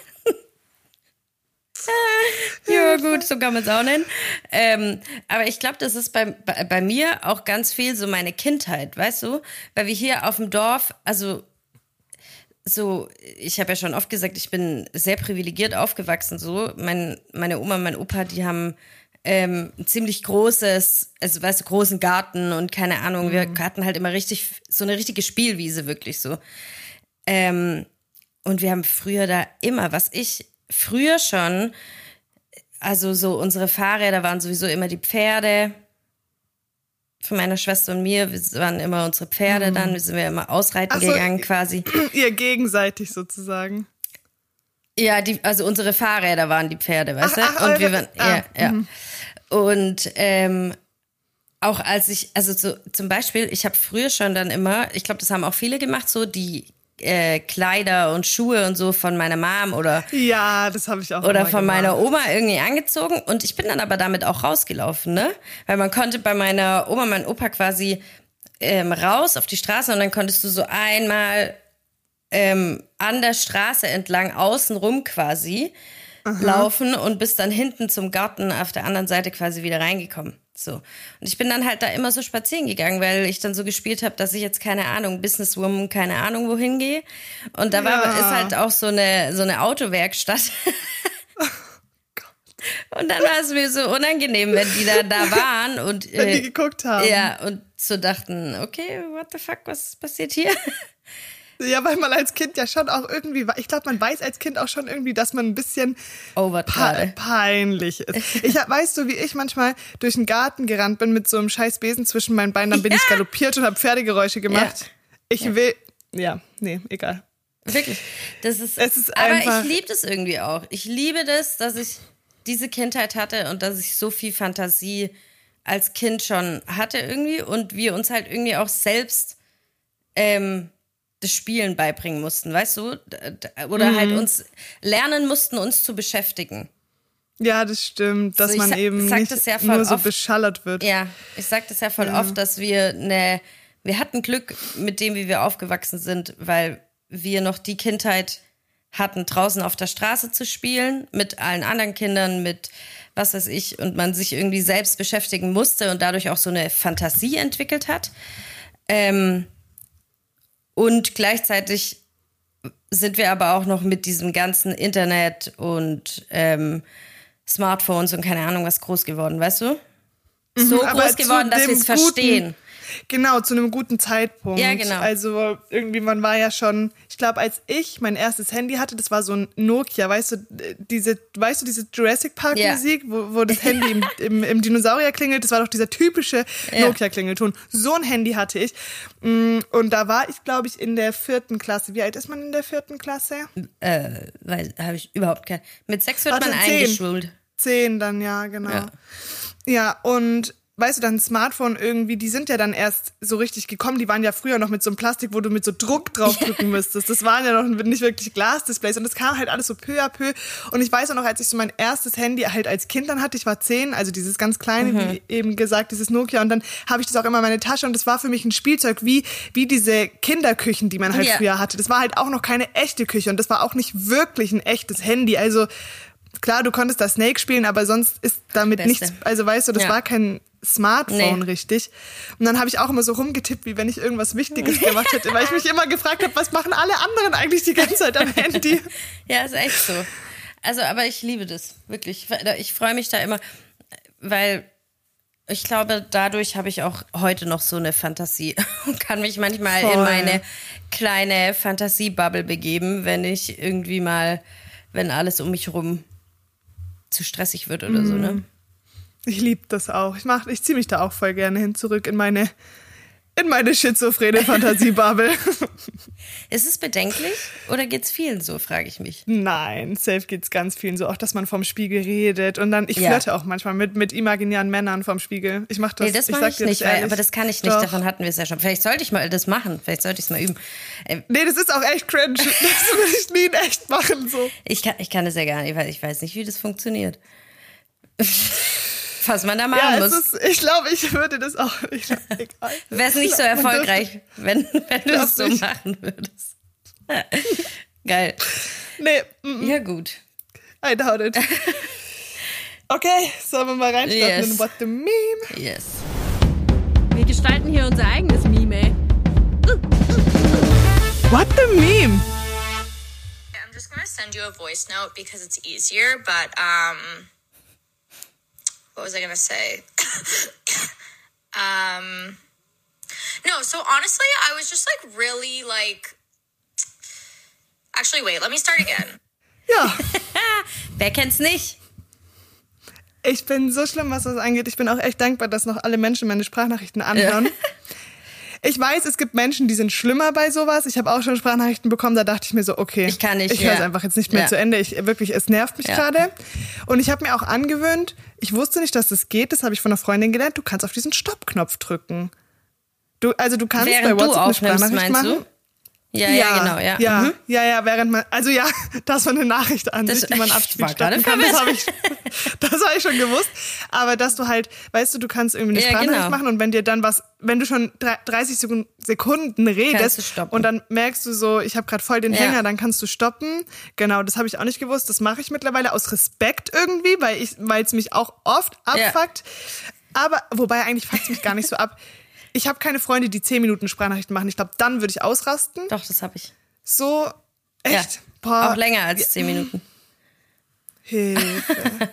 Ja, gut, so kann man es auch nennen. Ähm, aber ich glaube, das ist bei, bei, bei mir auch ganz viel so meine Kindheit, weißt du? Weil wir hier auf dem Dorf, also so, ich habe ja schon oft gesagt, ich bin sehr privilegiert aufgewachsen so. Mein, meine Oma und mein Opa, die haben ähm, ein ziemlich großes, also weißt du, großen Garten und keine Ahnung, wir hatten halt immer richtig, so eine richtige Spielwiese wirklich so. Ähm, und wir haben früher da immer, was ich früher schon, also so unsere Fahrräder waren sowieso immer die Pferde von meiner Schwester und mir. Wir waren immer unsere Pferde dann, wir sind wir immer ausreiten Ach so, gegangen quasi. Ihr gegenseitig sozusagen. Ja, die, also unsere Fahrräder waren die Pferde, weißt du? Ach, ach, und wir eure- waren, ah, ja, ja. Und ähm, auch als ich, also so, zum Beispiel, ich habe früher schon dann immer, ich glaube, das haben auch viele gemacht, so die äh, Kleider und Schuhe und so von meiner Mom oder Ja, das habe ich auch oder immer von gemacht. meiner Oma irgendwie angezogen und ich bin dann aber damit auch rausgelaufen, ne? Weil man konnte bei meiner Oma, meinem Opa quasi ähm, raus auf die Straße und dann konntest du so einmal ähm, an der Straße entlang außenrum quasi laufen und bist dann hinten zum Garten auf der anderen Seite quasi wieder reingekommen. So. Und ich bin dann halt da immer so spazieren gegangen, weil ich dann so gespielt habe, dass ich jetzt, keine Ahnung, Businesswoman, keine Ahnung, wohin gehe. Und da war, Ja. ist halt auch so eine, so eine Autowerkstatt. Und dann war es mir so unangenehm, wenn die da, da waren und, Wenn die äh, geguckt haben. ja, und so dachten, okay, what the fuck, was passiert hier? Ja, weil man als Kind ja schon auch irgendwie, ich glaube, man weiß als Kind auch schon irgendwie, dass man ein bisschen Overt pa gerade. peinlich ist. Ich hab, weißt du, wie ich manchmal durch den Garten gerannt bin mit so einem scheiß Besen zwischen meinen Beinen, dann bin ich galoppiert und habe Pferdegeräusche gemacht. Ja. Ich will, ja, nee, egal. Wirklich. Das ist, Es ist aber einfach- ich liebe das irgendwie auch. Ich liebe das, dass ich diese Kindheit hatte und dass ich so viel Fantasie als Kind schon hatte irgendwie und wir uns halt irgendwie auch selbst ähm, das Spielen beibringen mussten, weißt du? D- d- Oder halt uns lernen mussten, uns zu beschäftigen. Ja, das stimmt, dass So, ich man sa- eben sag nicht das ja voll nur so oft. beschallert wird. Ja, ich sag das ja voll oft, dass wir eine, wir hatten Glück mit dem, wie wir aufgewachsen sind, weil wir noch die Kindheit hatten, draußen auf der Straße zu spielen, mit allen anderen Kindern, mit was weiß ich, und man sich irgendwie selbst beschäftigen musste und dadurch auch so eine Fantasie entwickelt hat. Ähm, und gleichzeitig sind wir aber auch noch mit diesem ganzen Internet und ähm, Smartphones und keine Ahnung was groß geworden, weißt du? So Aber groß zu geworden, dass dem wir es guten- verstehen. Genau, zu einem guten Zeitpunkt. Ja, genau. Also irgendwie, man war ja schon, ich glaube, als ich mein erstes Handy hatte, das war so ein Nokia, weißt du, diese, weißt du, diese Jurassic Park Ja. Musik, wo, wo das Handy im, im, im Dinosaurier klingelt, das war doch dieser typische Ja. Nokia-Klingelton. So ein Handy hatte ich. Mm, Und da war ich, glaube ich, in der vierten Klasse. Wie alt ist man in der vierten Klasse? Äh, weil habe ich überhaupt kein. Mit sechs wird Warte, man zehn. eingeschult. Zehn dann, ja, genau. Ja. Ja, und weißt du, dann Smartphone irgendwie, die sind ja dann erst so richtig gekommen. Die waren ja früher noch mit so einem Plastik, wo du mit so Druck draufdrücken müsstest. Das waren ja noch nicht wirklich Glasdisplays und das kam halt alles so peu à peu. Und ich weiß auch noch, als ich so mein erstes Handy halt als Kind dann hatte, ich war zehn, also dieses ganz kleine, mhm. wie eben gesagt, dieses Nokia. Und dann habe ich das auch immer in meine Tasche und das war für mich ein Spielzeug wie, wie diese Kinderküchen, die man halt ja. früher hatte. Das war halt auch noch keine echte Küche und das war auch nicht wirklich ein echtes Handy. Also klar, du konntest da Snake spielen, aber sonst ist damit nichts, also weißt du, das ja. war kein Smartphone nee. richtig. Und dann habe ich auch immer so rumgetippt, wie wenn ich irgendwas Wichtiges gemacht hätte, weil ich mich immer gefragt habe, was machen alle anderen eigentlich die ganze Zeit am Handy? Ja, ist echt so. Also, aber ich liebe das, wirklich. Ich freue mich da immer, weil ich glaube, dadurch habe ich auch heute noch so eine Fantasie und kann mich manchmal Voll. in meine kleine Fantasiebubble begeben, wenn ich irgendwie mal, wenn alles um mich herum zu stressig wird oder mm. so, ne? Ich liebe das auch. Ich mach, ich ziehe mich da auch voll gerne hin zurück in meine, in meine schizophrene Fantasiebubble. Ist es bedenklich oder geht's vielen so, frage ich mich. Nein, safe geht's ganz vielen so. Auch, dass man vorm Spiegel redet und dann, ich ja. flirte auch manchmal mit, mit imaginären Männern vorm Spiegel. Ich mach das. Nee, das mache ich, ich nicht, weil, aber das kann ich nicht. Doch. Davon hatten wir es ja schon. Vielleicht sollte ich mal das machen. Vielleicht sollte ich es mal üben. Äh, nee, das ist auch echt cringe. Das würde ich nie in echt machen, so. Ich kann, ich kann das ja gar nicht, weil ich weiß nicht, wie das funktioniert. Was man da machen ja, muss. Ist, ich glaube, ich würde das auch. Wäre es nicht so erfolgreich, wenn, wenn du es so nicht. machen würdest. Geil. Nee. Mm-mm. Ja, gut. I doubt it. Okay, sollen wir mal reinstarten yes. in What the Meme? Yes. Wir gestalten hier unser eigenes Meme, ey. What the Meme? I'm just gonna send you a voice note because it's easier, but um... what was I gonna say? um, no, so honestly, I was just like really like. Actually, wait, let me start again. Ja. Wer kennt's nicht? Ich bin so schlimm, was das angeht. Ich bin auch echt dankbar, dass noch alle Menschen meine Sprachnachrichten anhören. Ja. Ich weiß, es gibt Menschen, die sind schlimmer bei sowas. Ich habe auch schon Sprachnachrichten bekommen, da dachte ich mir so, okay, ich kann nicht. Ich höre es ja. einfach jetzt nicht mehr ja. zu Ende. Ich wirklich, es nervt mich ja. gerade. Und ich habe mir auch angewöhnt, ich wusste nicht, dass das geht, das habe ich von einer Freundin gelernt, du kannst auf diesen Stoppknopf drücken. Du, also du kannst Während bei WhatsApp eine Sprachnachricht machen. Du? Ja, ja, ja, genau, ja. Ja, mhm. ja, ja, während man, also ja, das war eine Nachricht an sich, die man abspielen kann. Das habe ich, das habe ich schon gewusst. Aber dass du halt, weißt du, du kannst irgendwie eine ja, Sprachnachricht genau. machen und wenn dir dann was, wenn du schon dreißig Sekunden redest und dann merkst du so, ich habe gerade voll den ja. Hänger, dann kannst du stoppen. Genau, das habe ich auch nicht gewusst. Das mache ich mittlerweile aus Respekt irgendwie, weil ich, weil es mich auch oft abfuckt. Ja. Aber, wobei eigentlich fuckt es mich gar nicht so ab. Ich habe keine Freunde, die zehn Minuten Sprachnachrichten machen. Ich glaube, dann würde ich ausrasten. Doch, das habe ich. So, echt? Ja. Boah. Auch länger als zehn Minuten. Hilfe.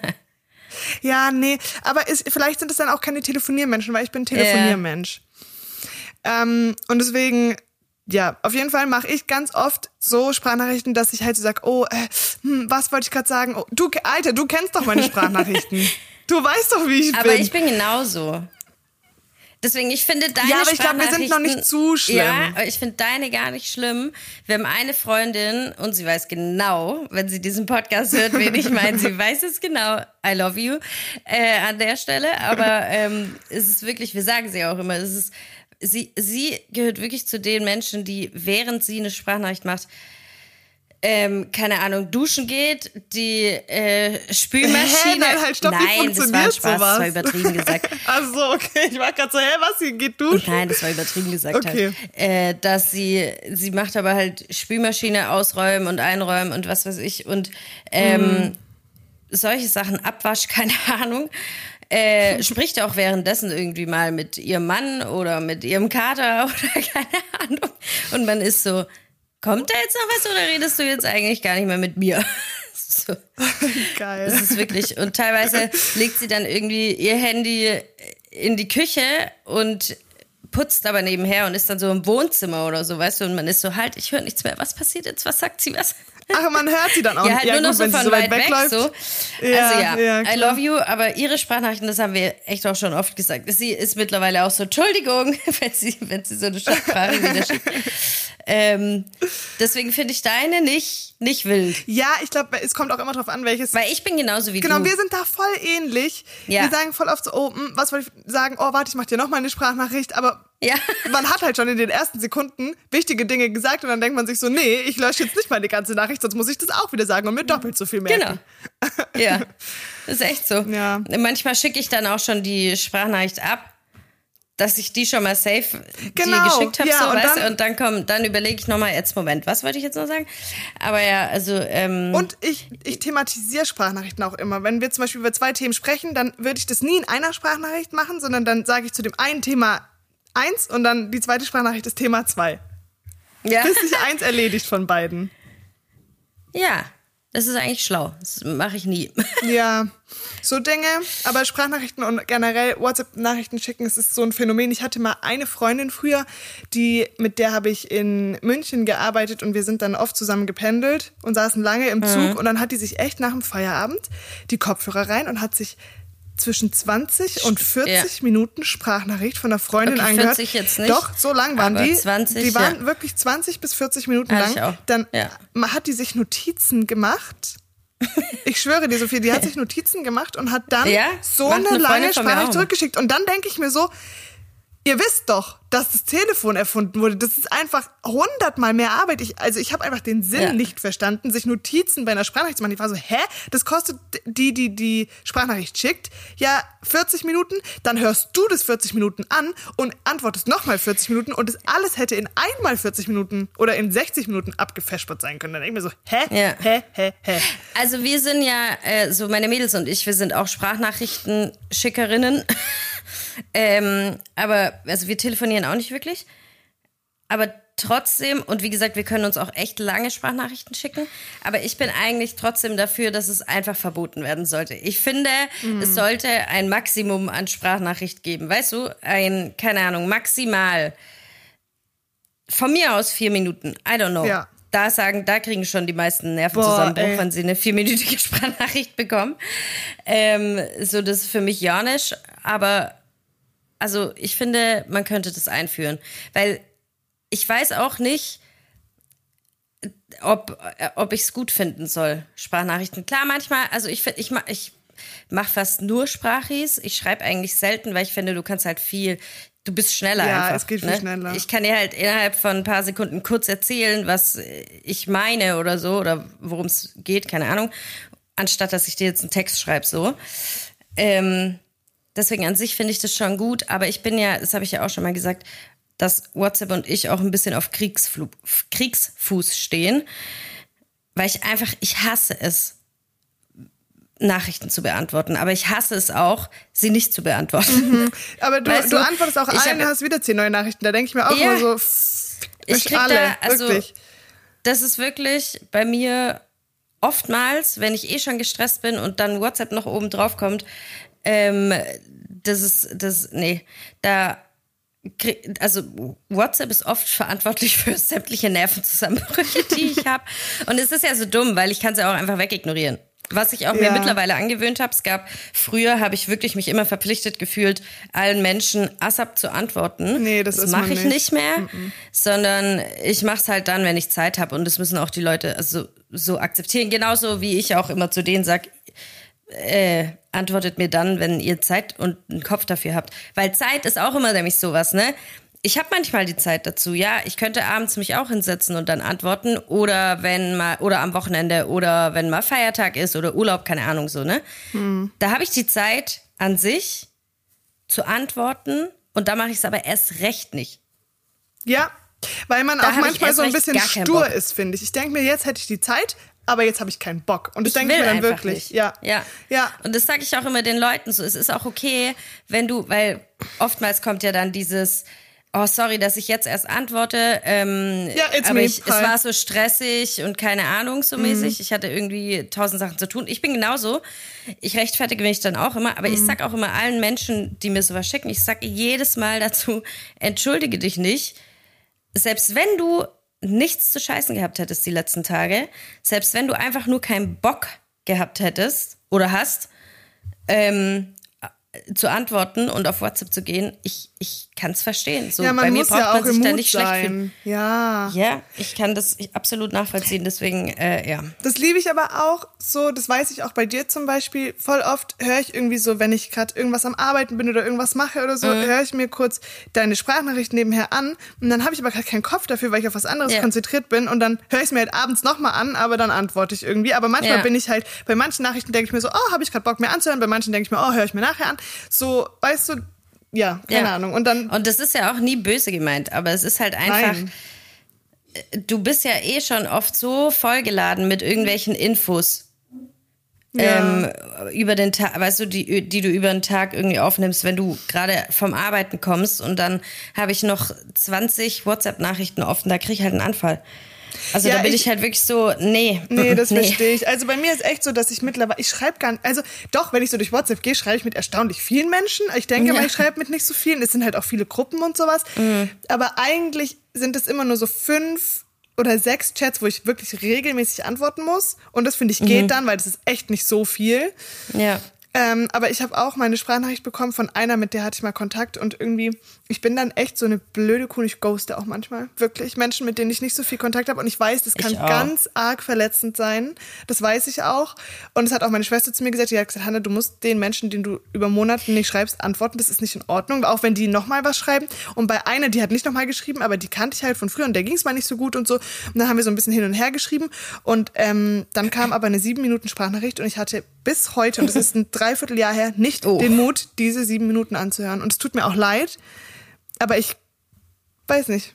Ja, nee. Aber ist, vielleicht sind es dann auch keine Telefoniermenschen, weil ich bin Telefoniermensch. Yeah. Ähm, und deswegen, ja, auf jeden Fall mache ich ganz oft so Sprachnachrichten, dass ich halt so sage, oh, äh, hm, was wollte ich gerade sagen? Oh, du, Alter, du kennst doch meine Sprachnachrichten. Du weißt doch, wie ich Aber bin. Aber ich bin genauso. Deswegen, ich finde deine Ja, aber ich glaube, wir sind noch nicht zu schlimm. Ja, aber ich finde deine gar nicht schlimm. Wir haben eine Freundin und sie weiß genau, wenn sie diesen Podcast hört, wen ich meine. Sie weiß es genau. I love you äh, an der Stelle. Aber ähm, es ist wirklich, wir sagen sie auch immer, es ist, sie, sie gehört wirklich zu den Menschen, die, während sie eine Sprachnachricht macht, Ähm, keine Ahnung, duschen geht, die äh, Spülmaschine... Hä, nein, halt, stopp, nein, das war ein Spaß, sowas? Das war übertrieben gesagt. Ach so, okay, ich war gerade so, hä, was, sie geht duschen? Nein, das war übertrieben gesagt okay. halt. Äh, dass sie, sie macht aber halt Spülmaschine ausräumen und einräumen und was weiß ich und ähm, mm. solche Sachen, Abwasch, keine Ahnung. Äh, spricht auch währenddessen irgendwie mal mit ihrem Mann oder mit ihrem Kater oder keine Ahnung. Und man ist so... Kommt da jetzt noch was oder redest du jetzt eigentlich gar nicht mehr mit mir? So. Geil. Das ist wirklich, und teilweise legt sie dann irgendwie ihr Handy in die Küche und putzt aber nebenher und ist dann so im Wohnzimmer oder so, weißt du, und man ist so, halt, ich höre nichts mehr, was passiert jetzt, was sagt sie, was? Ach, man hört sie dann auch ja, nicht. Halt ja, nur gut, noch so von so weit, weit weg, so. Ja, also ja, ja I love you, aber ihre Sprachnachrichten, das haben wir echt auch schon oft gesagt. Sie ist mittlerweile auch so, Entschuldigung, wenn sie, wenn sie so eine Sprache wieder schickt. Ähm, deswegen finde ich deine nicht, nicht wild. Ja, ich glaube, es kommt auch immer drauf an, welches... Weil ich bin genauso wie Genau, du. wir sind da voll ähnlich. Ja. Wir sagen voll oft so, oh, hm, was wollte ich sagen? Oh, warte, ich mach dir nochmal eine Sprachnachricht. Aber Ja. man hat halt schon in den ersten Sekunden wichtige Dinge gesagt und dann denkt man sich so, nee, ich lösche jetzt nicht mal die ganze Nachricht, sonst muss ich das auch wieder sagen und mir doppelt so viel merken. Genau. Ja, ist echt so. Ja. Manchmal schicke ich dann auch schon die Sprachnachricht ab, dass ich die schon mal safe Genau, dir geschickt habe, ja, so, und weißt du? dann- Und dann komm, dann überlege ich nochmal, jetzt Moment, was wollte ich jetzt noch sagen? Aber ja, also, ähm, Und ich, ich thematisiere Sprachnachrichten auch immer. Wenn wir zum Beispiel über zwei Themen sprechen, dann würde ich das nie in einer Sprachnachricht machen, sondern dann sage ich zu dem einen Thema eins und dann die zweite Sprachnachricht ist Thema zwei. ja. Bis sich eins erledigt von beiden. ja, das ist eigentlich schlau. Das mache ich nie. Ja, so Dinge. Aber Sprachnachrichten und generell WhatsApp-Nachrichten schicken, es ist so ein Phänomen. Ich hatte mal eine Freundin früher, die mit der habe ich in München gearbeitet und wir sind dann oft zusammen gependelt und saßen lange im Zug. Mhm. Und dann hat die sich echt nach dem Feierabend die Kopfhörer rein und hat sich zwischen zwanzig und vierzig Ja. Minuten Sprachnachricht von einer Freundin Okay, angehört. vierzig jetzt nicht, Doch, so lang waren aber die. zwanzig, die waren ja. wirklich zwanzig bis vierzig Minuten Hatte ich lang. auch. Dann Ja. hat die sich Notizen gemacht. Ich schwöre dir, Sophie, die hat sich Notizen gemacht und hat dann Ja? so Macht eine eine lange Freundin von mir Sprachnachricht auch. zurückgeschickt. Und dann denke ich mir so, ihr wisst doch, dass das Telefon erfunden wurde. Das ist einfach hundertmal mehr Arbeit. Ich, also ich habe einfach den Sinn Ja. nicht verstanden, sich Notizen bei einer Sprachnachricht zu machen. Ich war so, hä? Das kostet die, die die Sprachnachricht schickt, ja vierzig Minuten. Dann hörst du das vierzig Minuten an und antwortest nochmal vierzig Minuten. Und das alles hätte in einmal vierzig Minuten oder in sechzig Minuten abgefespert sein können. Dann denke ich mir so, hä? Ja. Hä? Hä? Hä? Also wir sind ja, äh, so meine Mädels und ich, wir sind auch Sprachnachrichtenschickerinnen. ähm, aber, also wir telefonieren auch nicht wirklich. Aber trotzdem, und wie gesagt, wir können uns auch echt lange Sprachnachrichten schicken, aber ich bin eigentlich trotzdem dafür, dass es einfach verboten werden sollte. Ich finde, es sollte ein Maximum an Sprachnachricht geben. Weißt du, ein, keine Ahnung, maximal von mir aus vier Minuten. I don't know. Ja. Da sagen, da kriegen schon die meisten Nervenzusammenbruch, Boah, ey. wenn sie eine vierminütige Sprachnachricht bekommen. Ähm, so, das ist für mich ja nicht. Aber, also, ich finde, man könnte das einführen. Weil ich weiß auch nicht, ob, äh, ob ich es gut finden soll, Sprachnachrichten. Klar, manchmal, also ich finde, ich, ma- ich mache fast nur Sprachis. Ich schreibe eigentlich selten, weil ich finde, du kannst halt viel, du bist schneller Ja, einfach. es geht viel ne? schneller. Ich kann dir halt innerhalb von ein paar Sekunden kurz erzählen, was ich meine oder so, oder worum es geht, keine Ahnung, anstatt dass ich dir jetzt einen Text schreibe, so. Ähm, deswegen an sich finde ich das schon gut, aber ich bin ja, das habe ich ja auch schon mal gesagt, dass WhatsApp und ich auch ein bisschen auf Kriegsflu- Kriegsfuß stehen, weil ich einfach, ich hasse es, Nachrichten zu beantworten, aber ich hasse es auch, sie nicht zu beantworten. Aber du, Weißt du du, antwortest auch ich allen, hab- hast wieder zehn neue Nachrichten. Da denke ich mir auch Ja. immer so, fickt Ich euch krieg alle, da, also, wirklich. das ist wirklich bei mir oftmals, wenn ich eh schon gestresst bin und dann WhatsApp noch oben drauf kommt, ähm, das ist, das, nee, da, krieg- also WhatsApp ist oft verantwortlich für sämtliche Nervenzusammenbrüche, die ich habe. Und es ist ja so dumm, weil ich kann es ja auch einfach wegignorieren. Was ich auch Ja. mir mittlerweile angewöhnt habe, es gab, früher habe ich wirklich mich immer verpflichtet gefühlt, allen Menschen ASAP zu antworten. Nee, das ist mache man ich nicht. nicht mehr, sondern ich mache es halt dann, wenn ich Zeit habe. Und das müssen auch die Leute also, so akzeptieren. Genauso wie ich auch immer zu denen sage, äh, antwortet mir dann, wenn ihr Zeit und einen Kopf dafür habt. Weil Zeit ist auch immer nämlich sowas, ne? Ich habe manchmal die Zeit dazu, ja. Ich könnte abends mich auch hinsetzen und dann antworten. Oder wenn mal, oder am Wochenende oder wenn mal Feiertag ist oder Urlaub, keine Ahnung, so, ne? Hm. Da habe ich die Zeit an sich zu antworten und da mache ich es aber erst recht nicht. Ja, weil man Da auch hab ich manchmal erst so ein recht bisschen gar keinen stur Bock. ist, finde ich. Ich denke mir, jetzt hätte ich die Zeit, aber jetzt habe ich keinen Bock. Und das Ich denke ich will mir dann einfach wirklich. nicht. Ja. ja. Ja. Und das sage ich auch immer den Leuten so. Es ist auch okay, wenn du, weil oftmals kommt ja dann dieses, oh, sorry, dass ich jetzt erst antworte, ähm, Ja, it's aber me. ich, es Hi. war so stressig und keine Ahnung so mäßig. Ich hatte irgendwie tausend Sachen zu tun. Ich bin genauso. Ich rechtfertige mich dann auch immer, aber ich sag auch immer allen Menschen, die mir sowas schicken, ich sage jedes Mal dazu, entschuldige dich nicht. Selbst wenn du nichts zu scheißen gehabt hättest die letzten Tage, selbst wenn du einfach nur keinen Bock gehabt hättest oder hast, ähm, zu antworten und auf WhatsApp zu gehen, ich, ich kann es verstehen. So, ja, man bei mir muss braucht ja man auch sich im da Mut nicht schlecht sein. fühlen. Ja. Ja, ich kann das absolut nachvollziehen, deswegen, äh, ja. Das liebe ich aber auch so, das weiß ich auch bei dir zum Beispiel, voll oft höre ich irgendwie so, wenn ich gerade irgendwas am Arbeiten bin oder irgendwas mache oder so, mhm. höre ich mir kurz deine Sprachnachricht nebenher an und dann habe ich aber gerade keinen Kopf dafür, weil ich auf was anderes ja. konzentriert bin und dann höre ich es mir halt abends nochmal an, aber dann antworte ich irgendwie. Aber manchmal ja. bin ich halt, bei manchen Nachrichten denke ich mir so, oh, habe ich gerade Bock mir anzuhören, bei manchen denke ich mir, oh, höre ich mir nachher an. So, weißt du, ja, keine ja. Ahnung. Und dann. Und das ist ja auch nie böse gemeint, aber es ist halt einfach. Nein. Du bist ja eh schon oft so vollgeladen mit irgendwelchen Infos ja. ähm, über den Tag, weißt du, die, die du über den Tag irgendwie aufnimmst, wenn du gerade vom Arbeiten kommst und dann habe ich noch zwanzig WhatsApp-Nachrichten offen, da kriege ich halt einen Anfall. Also ja, da bin ich, ich halt wirklich so, nee. Nee, das nee. verstehe ich. Also bei mir ist echt so, dass ich mittlerweile, ich schreibe gar nicht, also doch, wenn ich so durch WhatsApp gehe, schreibe ich mit erstaunlich vielen Menschen. Ich denke ja. mal, ich schreibe mit nicht so vielen. Es sind halt auch viele Gruppen und sowas. Mhm. Aber eigentlich sind es immer nur so fünf oder sechs Chats, wo ich wirklich regelmäßig antworten muss. Und das finde ich geht mhm. dann, weil das ist echt nicht so viel. Ja. Ähm, aber ich habe auch meine Sprachnachricht bekommen von einer, mit der hatte ich mal Kontakt und irgendwie, ich bin dann echt so eine blöde Kuh, ich ghoste auch manchmal, wirklich. Menschen, mit denen ich nicht so viel Kontakt habe und ich weiß, das kann ganz arg verletzend sein, das weiß ich auch. Und es hat auch meine Schwester zu mir gesagt, die hat gesagt, Hanna, du musst den Menschen, denen du über Monate nicht schreibst, antworten, das ist nicht in Ordnung, auch wenn die nochmal was schreiben. Und bei einer, die hat nicht nochmal geschrieben, aber die kannte ich halt von früher und der ging es mal nicht so gut und so. Und dann haben wir so ein bisschen hin und her geschrieben und ähm, dann kam aber eine sieben Minuten Sprachnachricht und ich hatte bis heute, und das ist ein Dreivierteljahr her, nicht oh. den Mut, diese sieben Minuten anzuhören. Und es tut mir auch leid, aber ich weiß nicht.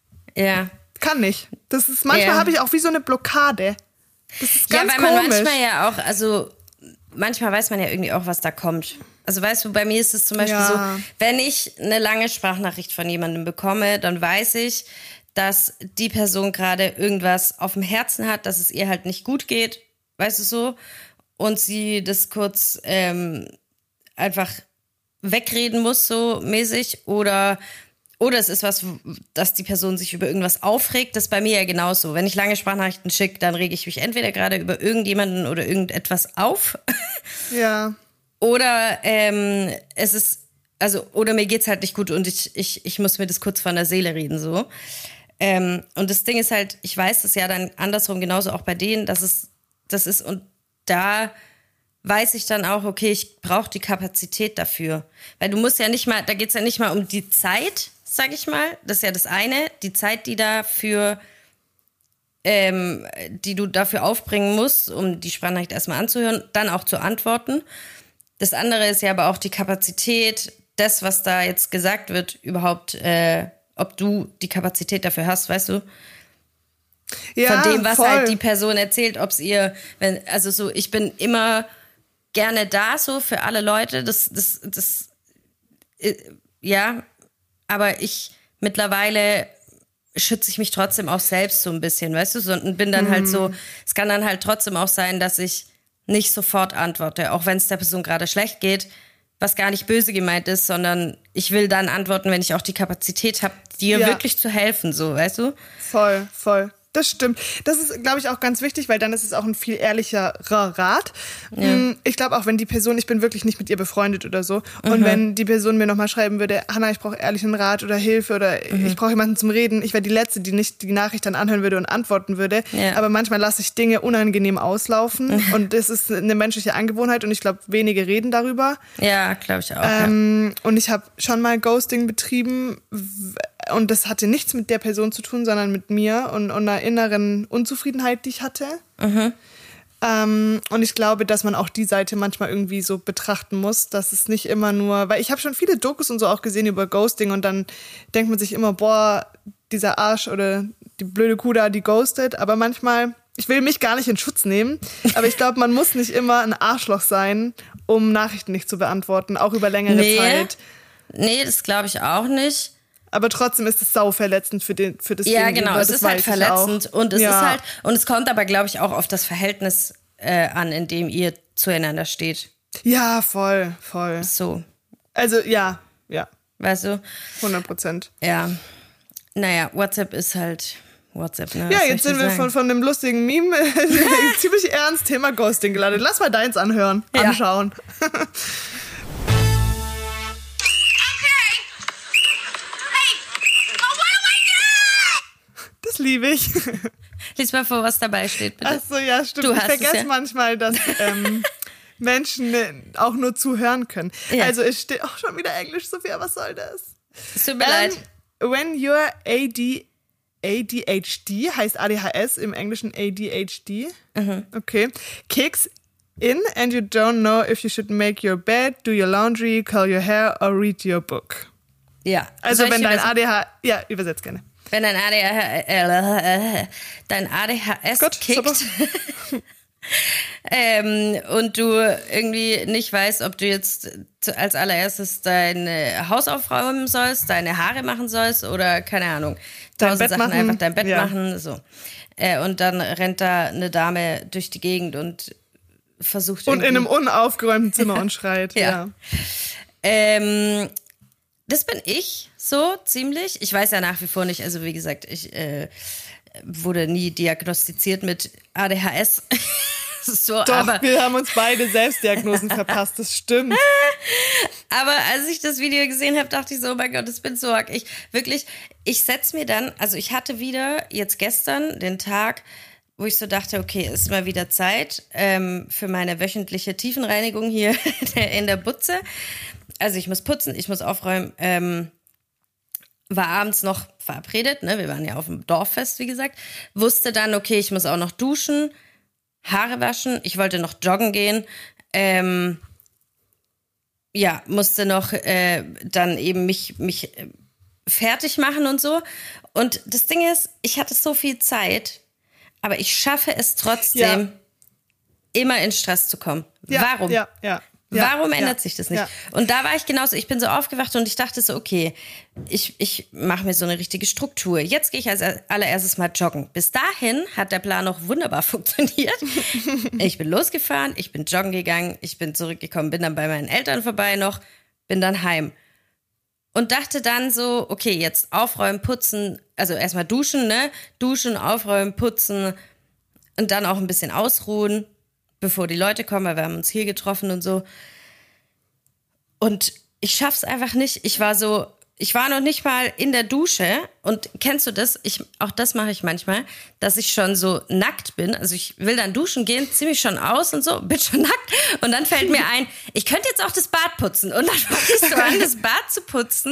Ja. Kann nicht. Das ist, manchmal ja. habe ich auch wie so eine Blockade. Das ist ganz ja, weil komisch. man manchmal ja auch, also manchmal weiß man ja irgendwie auch, was da kommt. Also weißt du, bei mir ist es zum Beispiel ja. so, wenn ich eine lange Sprachnachricht von jemandem bekomme, dann weiß ich, dass die Person gerade irgendwas auf dem Herzen hat, dass es ihr halt nicht gut geht, weißt du so, und sie das kurz ähm, einfach wegreden muss, so mäßig, oder oder es ist was, dass die Person sich über irgendwas aufregt. Das ist bei mir ja genauso. Wenn ich lange Sprachnachrichten schicke, dann rege ich mich entweder gerade über irgendjemanden oder irgendetwas auf. Ja. Oder ähm, es ist, also, oder mir geht's halt nicht gut und ich, ich, ich muss mir das kurz von der Seele reden, so. Ähm, und das Ding ist halt, ich weiß das ja dann andersrum genauso auch bei denen, dass es das ist, und da weiß ich dann auch, okay, ich brauche die Kapazität dafür. Weil du musst ja nicht mal, da geht's ja nicht mal um die Zeit, sag ich mal. Das ist ja das eine, die Zeit, die dafür, ähm, die du dafür aufbringen musst, um die Sprachnachricht erstmal anzuhören, dann auch zu antworten. Das andere ist ja aber auch die Kapazität, das, was da jetzt gesagt wird, überhaupt, äh, ob du die Kapazität dafür hast, weißt du? Ja, von dem, was voll. halt die Person erzählt, ob es ihr, wenn, also so, ich bin immer gerne da so für alle Leute, das, das, das, äh, ja, aber ich mittlerweile schütze ich mich trotzdem auch selbst so ein bisschen, weißt du, so, und bin dann mhm. halt so, es kann dann halt trotzdem auch sein, dass ich nicht sofort antworte, auch wenn es der Person gerade schlecht geht, was gar nicht böse gemeint ist, sondern ich will dann antworten, wenn ich auch die Kapazität habe, dir ja. wirklich zu helfen, so, weißt du? Voll, voll. Das stimmt. Das ist, glaube ich, auch ganz wichtig, weil dann ist es auch ein viel ehrlicherer Rat. Ja. Ich glaube auch, wenn die Person, ich bin wirklich nicht mit ihr befreundet oder so, mhm. und wenn die Person mir nochmal schreiben würde, Hanna, ich brauche ehrlichen Rat oder Hilfe oder mhm. ich brauche jemanden zum Reden, ich wäre die Letzte, die nicht die Nachricht dann anhören würde und antworten würde. Ja. Aber manchmal lasse ich Dinge unangenehm auslaufen mhm. und das ist eine menschliche Angewohnheit und ich glaube, wenige reden darüber. Ja, glaube ich auch. Ähm, ja. Und ich habe schon mal Ghosting betrieben, und das hatte nichts mit der Person zu tun, sondern mit mir und, und einer inneren Unzufriedenheit, die ich hatte. Mhm. Ähm, und ich glaube, dass man auch die Seite manchmal irgendwie so betrachten muss, dass es nicht immer nur, weil ich habe schon viele Dokus und so auch gesehen über Ghosting und dann denkt man sich immer, boah, dieser Arsch oder die blöde Kuh da, die ghostet. Aber manchmal, ich will mich gar nicht in Schutz nehmen, aber ich glaube, man muss nicht immer ein Arschloch sein, um Nachrichten nicht zu beantworten, auch über längere nee. Zeit. Nee, das glaube ich auch nicht. Aber trotzdem ist es sauverletzend für, den, für das Ja, Gegenüber. genau, es das ist halt verletzend. Und es ja. ist halt, und es kommt aber, glaube ich, auch auf das Verhältnis äh, an, in dem ihr zueinander steht. Ja, voll, voll. So. Also, ja, ja. Weißt du? hundert Prozent. Ja. Naja, WhatsApp ist halt WhatsApp, ne? Ja, jetzt sind wir von, von dem lustigen Meme ziemlich ernst Thema Ghosting gelandet. Lass mal deins anhören, ja. anschauen. Das liebe ich. Lies mal vor, was dabei steht, bitte. Ach so, ja, stimmt. Du ich hast vergesse es, ja. manchmal, dass ähm, Menschen äh, auch nur zuhören können. Ja. Also es steht auch schon wieder Englisch, Sophia, was soll das? Es tut mir leid. When you're A D, A D H D, heißt A D H S, im Englischen A D H D. Mhm. Okay. Kicks in and you don't know if you should make your bed, do your laundry, curl your hair or read your book. Ja. Also Soll wenn ich dein übers- A D H... Ja, übersetzt gerne. Wenn dein A D H, äh, dein A D H S Gut, kickt super. ähm, und du irgendwie nicht weißt, ob du jetzt zu- als allererstes dein Haus aufräumen sollst, deine Haare machen sollst oder keine Ahnung, Dein tausend Bett Sachen, machen. einfach dein Bett Ja. machen, so. Äh, und dann rennt da eine Dame durch die Gegend und versucht Und in irgendwie... einem unaufgeräumten Zimmer und schreit. Ja. Ja. Ähm, das bin ich so ziemlich. Ich weiß ja nach wie vor nicht, also wie gesagt, ich äh, wurde nie diagnostiziert mit A D H S. so, Doch, aber, wir haben uns beide Selbstdiagnosen verpasst, das stimmt. aber als ich das Video gesehen habe, dachte ich so, oh mein Gott, das bin so arg. Ich wirklich, ich setz mir dann, also ich hatte wieder jetzt gestern den Tag, wo ich so dachte, okay, ist mal wieder Zeit ähm, für meine wöchentliche Tiefenreinigung hier in der Butze. Also ich muss putzen, ich muss aufräumen. Ähm, war abends noch verabredet, ne? Wir waren ja auf dem Dorffest, wie gesagt. Wusste dann, okay, ich muss auch noch duschen, Haare waschen. Ich wollte noch joggen gehen. Ähm, ja, musste noch äh, dann eben mich, mich äh, fertig machen und so. Und das Ding ist, ich hatte so viel Zeit, aber ich schaffe es trotzdem, Ja. immer in Stress zu kommen. Ja, Warum? Ja, ja. Ja, Warum ja, ändert sich das nicht? Ja. Und da war ich genauso, ich bin so aufgewacht und ich dachte so, okay, ich, ich mache mir so eine richtige Struktur. Jetzt gehe ich als allererstes mal joggen. Bis dahin hat der Plan noch wunderbar funktioniert. Ich bin losgefahren, ich bin joggen gegangen, ich bin zurückgekommen, bin dann bei meinen Eltern vorbei noch, bin dann heim. Und dachte dann so, okay, jetzt aufräumen, putzen, also erstmal duschen, ne? Duschen, aufräumen, putzen und dann auch ein bisschen ausruhen, bevor die Leute kommen, weil wir haben uns hier getroffen und so. Und ich schaff's einfach nicht. Ich war so, ich war noch nicht mal in der Dusche und kennst du das? Ich, auch das mache ich manchmal, dass ich schon so nackt bin. Also ich will dann duschen gehen, zieh mich schon aus und so, bin schon nackt. Und dann fällt mir ein, ich könnte jetzt auch das Bad putzen. Und dann fange ich so an, das Bad zu putzen.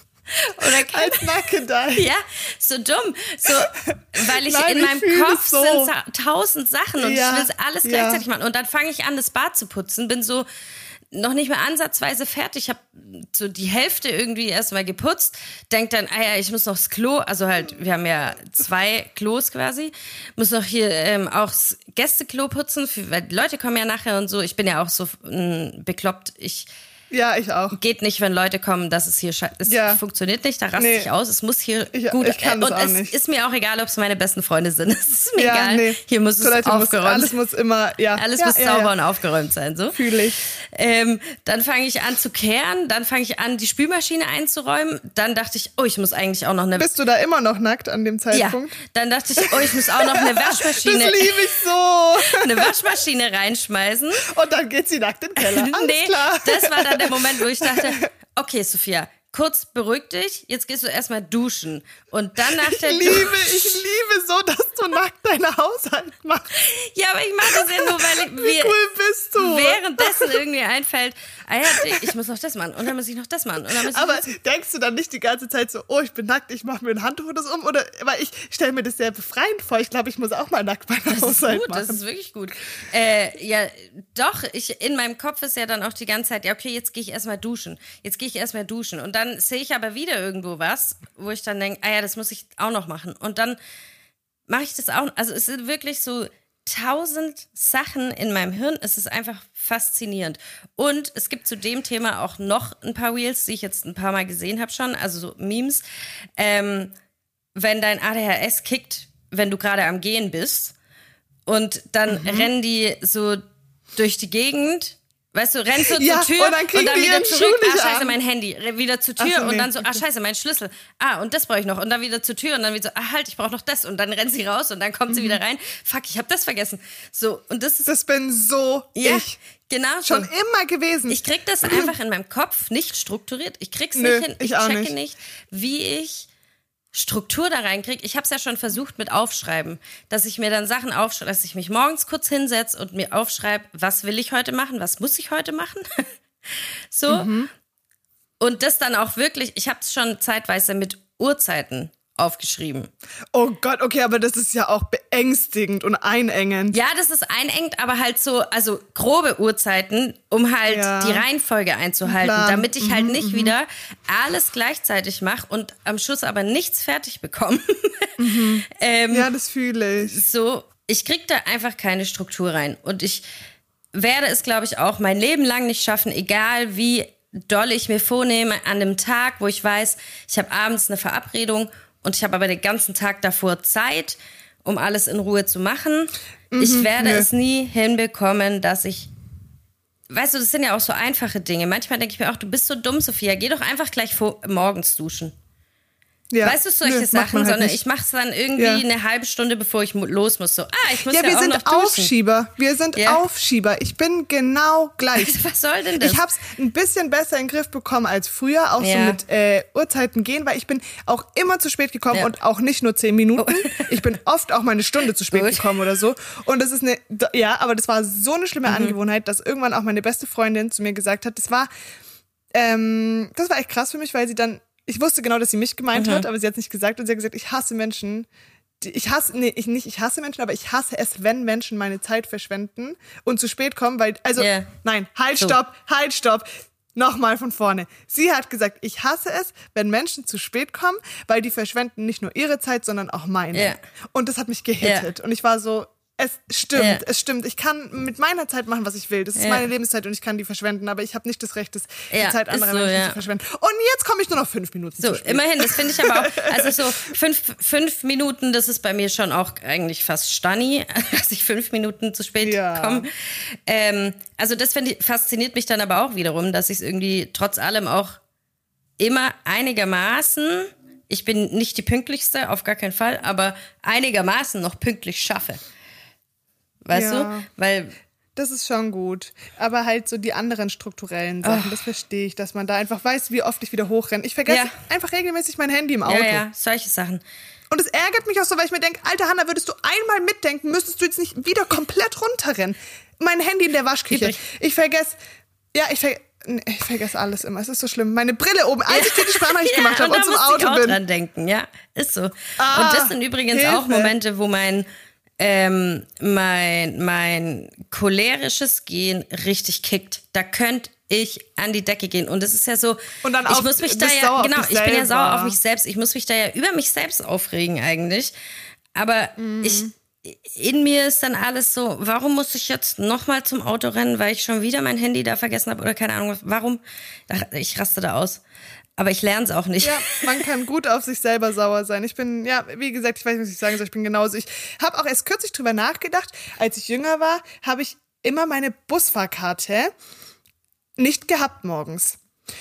Oder kann, Als Nackedei. ja, so dumm. So, weil ich Nein, in ich meinem fühl Kopf es so. sind ta- tausend Sachen und Ja, ich will alles ja. gleichzeitig machen. Und dann fange ich an, das Bad zu putzen, bin so noch nicht mal ansatzweise fertig, habe so die Hälfte irgendwie erstmal geputzt, denk dann, ah ja, ich muss noch das Klo, also halt, wir haben ja zwei Klos quasi, muss noch hier ähm, auch das Gästeklo putzen, für, weil die Leute kommen ja nachher und so. Ich bin ja auch so mh, bekloppt, ich Ja, ich auch. geht nicht, wenn Leute kommen, dass es hier sche- es Ja. funktioniert nicht, da raste Nee. ich aus, es muss hier Ich- gut ich kann das und auch es nicht. ist mir auch egal, ob es meine besten Freunde sind. Es ist mir Ja, egal. nee. Hier muss es Toilette muss, aufgeräumt alles muss immer, ja. alles ja, muss ja, sauber ja. und aufgeräumt sein, so. Fühle ich. Ähm, dann fange ich an zu kehren, dann fange ich an, die Spülmaschine einzuräumen. Dann dachte ich, oh, ich muss eigentlich auch noch eine Bist du da immer noch nackt an dem ja, Zeitpunkt? dann dachte ich, oh, ich muss auch noch eine Das Waschmaschine, liebe ich so. eine Waschmaschine reinschmeißen. Und dann geht sie nackt in den Keller. Alles nee, klar. das war dann der Moment, wo ich dachte, okay, Sophia, kurz beruhig dich, jetzt gehst du erstmal duschen. Und dann nach der Ich liebe, ich liebe so, dass du nackt deinen Haushalt machst. Ja, aber ich mache das ja nur, weil ich, Wie mir cool bist du? währenddessen irgendwie einfällt, ah ja, ich muss noch das machen und dann muss ich noch das machen. Und dann muss ich Aber das denkst du dann nicht die ganze Zeit so, oh, ich bin nackt, ich mache mir ein Handtuch oder so um? Oder, weil ich stelle mir das sehr befreiend vor. Ich glaube, ich muss auch mal nackt meinen Das ist Haushalt gut, machen. das ist wirklich gut. Äh, ja, doch, ich, in meinem Kopf ist ja dann auch die ganze Zeit, ja, okay, jetzt gehe ich erstmal duschen. Jetzt gehe ich erstmal duschen. Und dann sehe ich aber wieder irgendwo was, wo ich dann denke, ah ja, das muss ich auch noch machen. Und dann mache ich das auch. Also es sind wirklich so tausend Sachen in meinem Hirn. Es ist einfach faszinierend. Und es gibt zu dem Thema auch noch ein paar Reels, die ich jetzt ein paar Mal gesehen habe schon, also so Memes. Ähm, wenn dein A D H S kickt, wenn du gerade am Gehen bist und dann Mhm. rennen die so durch die Gegend, weißt du, rennst so Ja, zur Tür und dann kriegen die wieder ihren zurück, Schuh nicht ah scheiße, an. mein Handy, re- wieder zur Tür Ach so, und nee, dann so, ah okay. scheiße, mein Schlüssel, ah und das brauche ich noch und dann wieder zur Tür und dann wieder so, ah halt, ich brauche noch das und dann rennt sie raus und dann kommt sie wieder rein, fuck, ich habe das vergessen. So, und das ist, Mhm. Das bin so ja, ich. genau so. Schon immer gewesen. Ich krieg das einfach in meinem Kopf nicht strukturiert. Ich krieg's Nö, nicht hin. ich Ich auch checke nicht. nicht, wie ich Struktur da reinkriege, ich habe es ja schon versucht mit Aufschreiben, dass ich mir dann Sachen aufschreibe, dass ich mich morgens kurz hinsetze und mir aufschreibe, was will ich heute machen, was muss ich heute machen, so. Mhm. Und das dann auch wirklich, ich habe es schon zeitweise mit Uhrzeiten aufgeschrieben. Oh Gott, okay, aber das ist ja auch beängstigend und einengend. Ja, das ist einengend, aber halt so, also grobe Uhrzeiten, um halt ja. die Reihenfolge einzuhalten, Plan. damit ich halt mhm, nicht mhm. wieder alles gleichzeitig mache und am Schluss aber nichts fertig bekomme. Mhm. ähm, ja, das fühle ich. So, ich krieg da einfach keine Struktur rein und ich werde es, glaube ich, auch mein Leben lang nicht schaffen, egal wie doll ich mir vornehme, an einem Tag, wo ich weiß, ich habe abends eine Verabredung und ich habe aber den ganzen Tag davor Zeit, um alles in Ruhe zu machen. Mhm, ich werde nö. es nie hinbekommen, dass ich... Weißt du, das sind ja auch so einfache Dinge. Manchmal denke ich mir auch, du bist so dumm, Sophia. Geh doch einfach gleich vor, morgens duschen. Ja. Weißt du, solche nö, Sachen, halt sondern nicht. Ich mache es dann irgendwie ja. eine halbe Stunde, bevor ich los muss. So, ah, ich muss ja, ja wir auch sind noch duschen. Aufschieber. Wir sind ja. Aufschieber. Ich bin genau gleich. Was soll denn das? Ich habe es ein bisschen besser in den Griff bekommen als früher, auch ja. so mit äh, Uhrzeiten gehen, weil ich bin auch immer zu spät gekommen ja. und auch nicht nur zehn Minuten. Oh. Ich bin oft auch mal eine Stunde zu spät Gut. gekommen oder so. Und das ist eine, ja, aber das war so eine schlimme mhm. Angewohnheit, dass irgendwann auch meine beste Freundin zu mir gesagt hat, das war, ähm, das war echt krass für mich, weil sie dann ich wusste genau, dass sie mich gemeint mhm. hat, aber sie hat es nicht gesagt und sie hat gesagt, ich hasse Menschen, die, ich hasse, nee, ich nicht, ich hasse Menschen, aber ich hasse es, wenn Menschen meine Zeit verschwenden und zu spät kommen, weil, also, yeah. nein, halt, so. stopp, halt, stopp, nochmal von vorne. Sie hat gesagt, ich hasse es, wenn Menschen zu spät kommen, weil die verschwenden nicht nur ihre Zeit, sondern auch meine. Yeah. Und das hat mich gehittet yeah. und ich war so, es stimmt, ja. es stimmt. Ich kann mit meiner Zeit machen, was ich will. Das ist ja. meine Lebenszeit und ich kann die verschwenden, aber ich habe nicht das Recht, das, ja, die Zeit anderer so, Menschen ja. zu verschwenden. Und jetzt komme ich nur noch fünf Minuten so, zu spät. Immerhin, das finde ich aber auch, also so fünf, fünf Minuten, das ist bei mir schon auch eigentlich fast Stanni, dass ich fünf Minuten zu spät ja. komme. Ähm, also das find ich, fasziniert mich dann aber auch wiederum, dass ich es irgendwie trotz allem auch immer einigermaßen, ich bin nicht die pünktlichste, auf gar keinen Fall, aber einigermaßen noch pünktlich schaffe. Weißt ja, du? Weil das ist schon gut. Aber halt so die anderen strukturellen Sachen, oh. das verstehe ich, dass man da einfach weiß, wie oft ich wieder hochrenne. Ich vergesse ja. einfach regelmäßig mein Handy im Auto. Ja, ja, solche Sachen. Und es ärgert mich auch so, weil ich mir denke, alter Hanna, würdest du einmal mitdenken, müsstest du jetzt nicht wieder komplett runterrennen. Mein Handy in der Waschküche. Übrig. Ich vergesse, ja, ich vergesse, ich vergesse alles immer. Es ist so schlimm. Meine Brille oben, als ich dir die Sprachnachricht ja, gemacht habe und, und zum Auto ich auch bin. Dran denken, ja, ist so. Ah, und das sind übrigens Hilfe. auch Momente, wo mein Ähm, mein, mein cholerisches Gen richtig kickt. Da könnte ich an die Decke gehen. Und es ist ja so, und dann ich auf, muss mich da ja, genau, ich bin ja sauer auf mich selbst. Ich muss mich da ja über mich selbst aufregen eigentlich. Aber mhm. ich, in mir ist dann alles so, warum muss ich jetzt nochmal zum Auto rennen, weil ich schon wieder mein Handy da vergessen habe oder keine Ahnung, warum? Ich raste da aus. Aber ich lerne es auch nicht. Ja, man kann gut auf sich selber sauer sein. Ich bin, ja, wie gesagt, ich weiß nicht, was ich sagen soll, ich bin genauso. Ich habe auch erst kürzlich drüber nachgedacht, als ich jünger war, habe ich immer meine Busfahrkarte nicht gehabt morgens.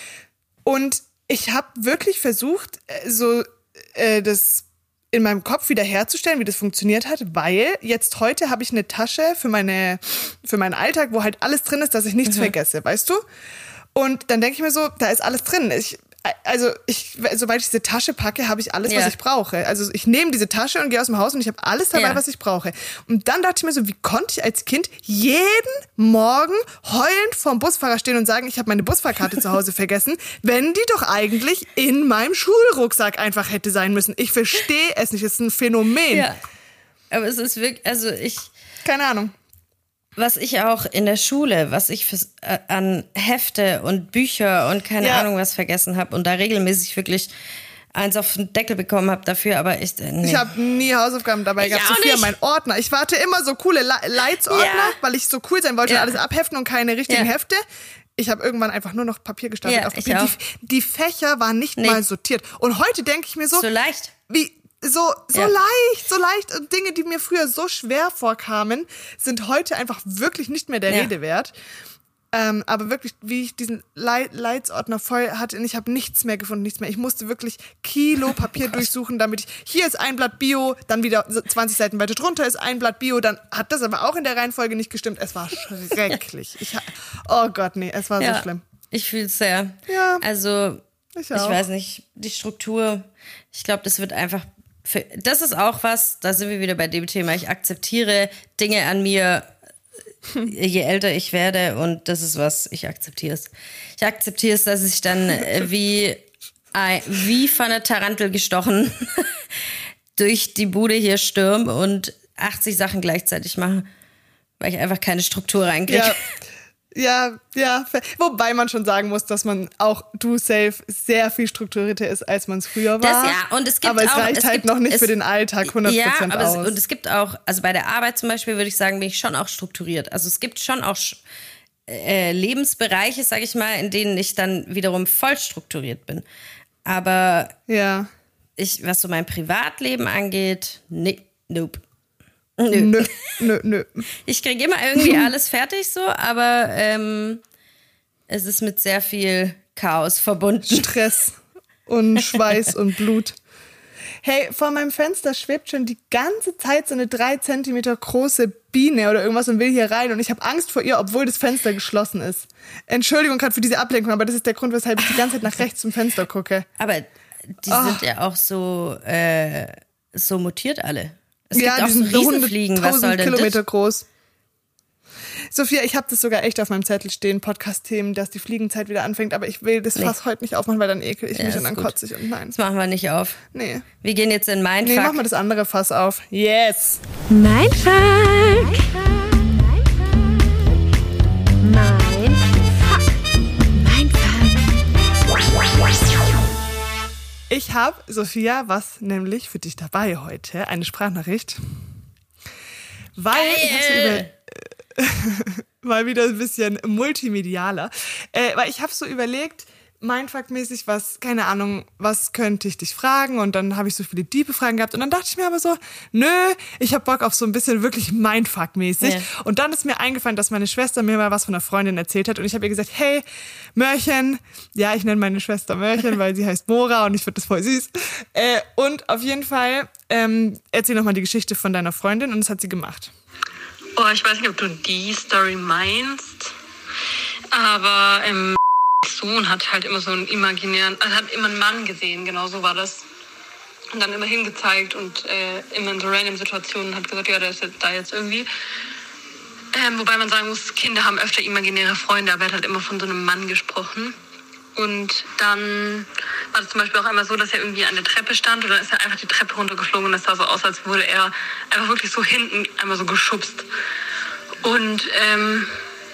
Und ich habe wirklich versucht, so äh, das in meinem Kopf wieder herzustellen, wie das funktioniert hat, weil jetzt heute habe ich eine Tasche für meine für meinen Alltag, wo halt alles drin ist, dass ich nichts mhm. vergesse, weißt du? Und dann denke ich mir so, da ist alles drin. Ich Also ich, sobald ich diese Tasche packe, habe ich alles, ja. was ich brauche. Also ich nehme diese Tasche und gehe aus dem Haus und ich habe alles dabei, ja. was ich brauche. Und dann dachte ich mir so, wie konnte ich als Kind jeden Morgen heulend vorm Busfahrer stehen und sagen, ich habe meine Busfahrkarte zu Hause vergessen, wenn die doch eigentlich in meinem Schulrucksack einfach hätte sein müssen. Ich verstehe es nicht, es ist ein Phänomen. Ja, aber es ist wirklich, also ich... Keine Ahnung. Was ich auch in der Schule, was ich für, äh, an Hefte und Bücher und keine ja. Ahnung was vergessen habe und da regelmäßig wirklich eins auf den Deckel bekommen habe dafür, aber ich... Äh, nee. Ich habe nie Hausaufgaben dabei gehabt. Sophia, mein Ordner. Ich warte immer so coole Leitsordner, ja. weil ich so cool sein wollte ja. und alles abheften und keine richtigen ja. Hefte. Ich habe irgendwann einfach nur noch Papier gestapelt ja, auf Papier. Die, die Fächer waren nicht nee. mal sortiert. Und heute denke ich mir so... So leicht. Wie... So, so ja. leicht, so leicht. Und Dinge, die mir früher so schwer vorkamen, sind heute einfach wirklich nicht mehr der ja. Rede wert. Ähm, aber wirklich, wie ich diesen Le- Leitsordner voll hatte, und ich habe nichts mehr gefunden, nichts mehr. Ich musste wirklich Kilo Papier oh durchsuchen, damit ich, hier ist ein Blatt Bio, dann wieder zwanzig Seiten weiter drunter ist ein Blatt Bio, dann hat das aber auch in der Reihenfolge nicht gestimmt. Es war schrecklich. Ich, oh Gott, nee, es war ja, so schlimm. Ich fühle es sehr. Ja. Also... Ich Ich auch. weiß nicht, die Struktur, ich glaube, das wird einfach, für, das ist auch was, da sind wir wieder bei dem Thema, ich akzeptiere Dinge an mir, je älter ich werde und das ist was, ich akzeptiere es. Ich akzeptiere es, dass ich dann äh, wie, ein, wie von einer Tarantel gestochen durch die Bude hier stürme und achtzig Sachen gleichzeitig mache, weil ich einfach keine Struktur reinkriege. Ja. Ja, ja, wobei man schon sagen muss, dass man auch du safe sehr viel strukturierter ist, als man es früher war. Das ja, und es gibt aber es auch, reicht es halt gibt, noch nicht es, für den Alltag hundert Prozent ja, aber aus. Es, und es gibt auch, also bei der Arbeit zum Beispiel würde ich sagen, bin ich schon auch strukturiert. Also es gibt schon auch äh, Lebensbereiche, sage ich mal, in denen ich dann wiederum voll strukturiert bin. Aber ja. ich, was so mein Privatleben angeht, nee, nope. Nö. Nö, nö, nö. Ich kriege immer irgendwie alles fertig so, aber ähm, es ist mit sehr viel Chaos verbunden. Stress und Schweiß und Blut. Hey, vor meinem Fenster schwebt schon die ganze Zeit so eine drei Zentimeter große Biene oder irgendwas und will hier rein und ich habe Angst vor ihr, obwohl das Fenster geschlossen ist. Entschuldigung gerade für diese Ablenkung, aber das ist der Grund, weshalb ich die ganze Zeit nach rechts zum Fenster gucke. Aber die Oh. sind ja auch so, äh, so mutiert alle. Es Ja, gibt auch die so sind Riesenfliegen, was soll hunderttausend denn Kilometer das? groß. Sophia, ich habe das sogar echt auf meinem Zettel stehen, Podcast-Themen, dass die Fliegenzeit wieder anfängt, aber ich will das Nee. Fass heute nicht aufmachen, weil dann ekel ich Ja, mich ist und dann gut. kotze ich und nein. Das machen wir nicht auf. Nee. Wir gehen jetzt in Mindfuck. Nee, mach mal das andere Fass auf. Yes. Mindfuck. Mindfuck. Mindfuck. Ich habe, Sophia, was nämlich für dich dabei heute, eine Sprachnachricht. Weil ich hab so über, mal wieder ein bisschen multimedialer. Äh, weil ich habe so überlegt, Mindfuck-mäßig, was, keine Ahnung, was könnte ich dich fragen? Und dann habe ich so viele tiefe Fragen gehabt. Und dann dachte ich mir aber so, nö, ich habe Bock auf so ein bisschen wirklich Mindfuck-mäßig. Ja. Und dann ist mir eingefallen, dass meine Schwester mir mal was von einer Freundin erzählt hat. Und ich habe ihr gesagt, hey, Mörchen, ja, ich nenne meine Schwester Mörchen, weil sie heißt Mora und ich finde das voll süß. Äh, und auf jeden Fall, ähm, erzähl nochmal die Geschichte von deiner Freundin. Und das hat sie gemacht. Oh, ich weiß nicht, ob du die Story meinst, aber ähm, Sohn hat halt immer so einen imaginären, also hat immer einen Mann gesehen, genau so war das. Und dann immer hingezeigt und äh, immer in so random Situationen hat gesagt, ja, der ist jetzt da jetzt irgendwie. Ähm, wobei man sagen muss, Kinder haben öfter imaginäre Freunde, aber er hat halt immer von so einem Mann gesprochen. Und dann war es zum Beispiel auch einmal so, dass er irgendwie an der Treppe stand und dann ist er einfach die Treppe runtergeflogen und es sah so aus, als würde er einfach wirklich so hinten einmal so geschubst. Und ähm,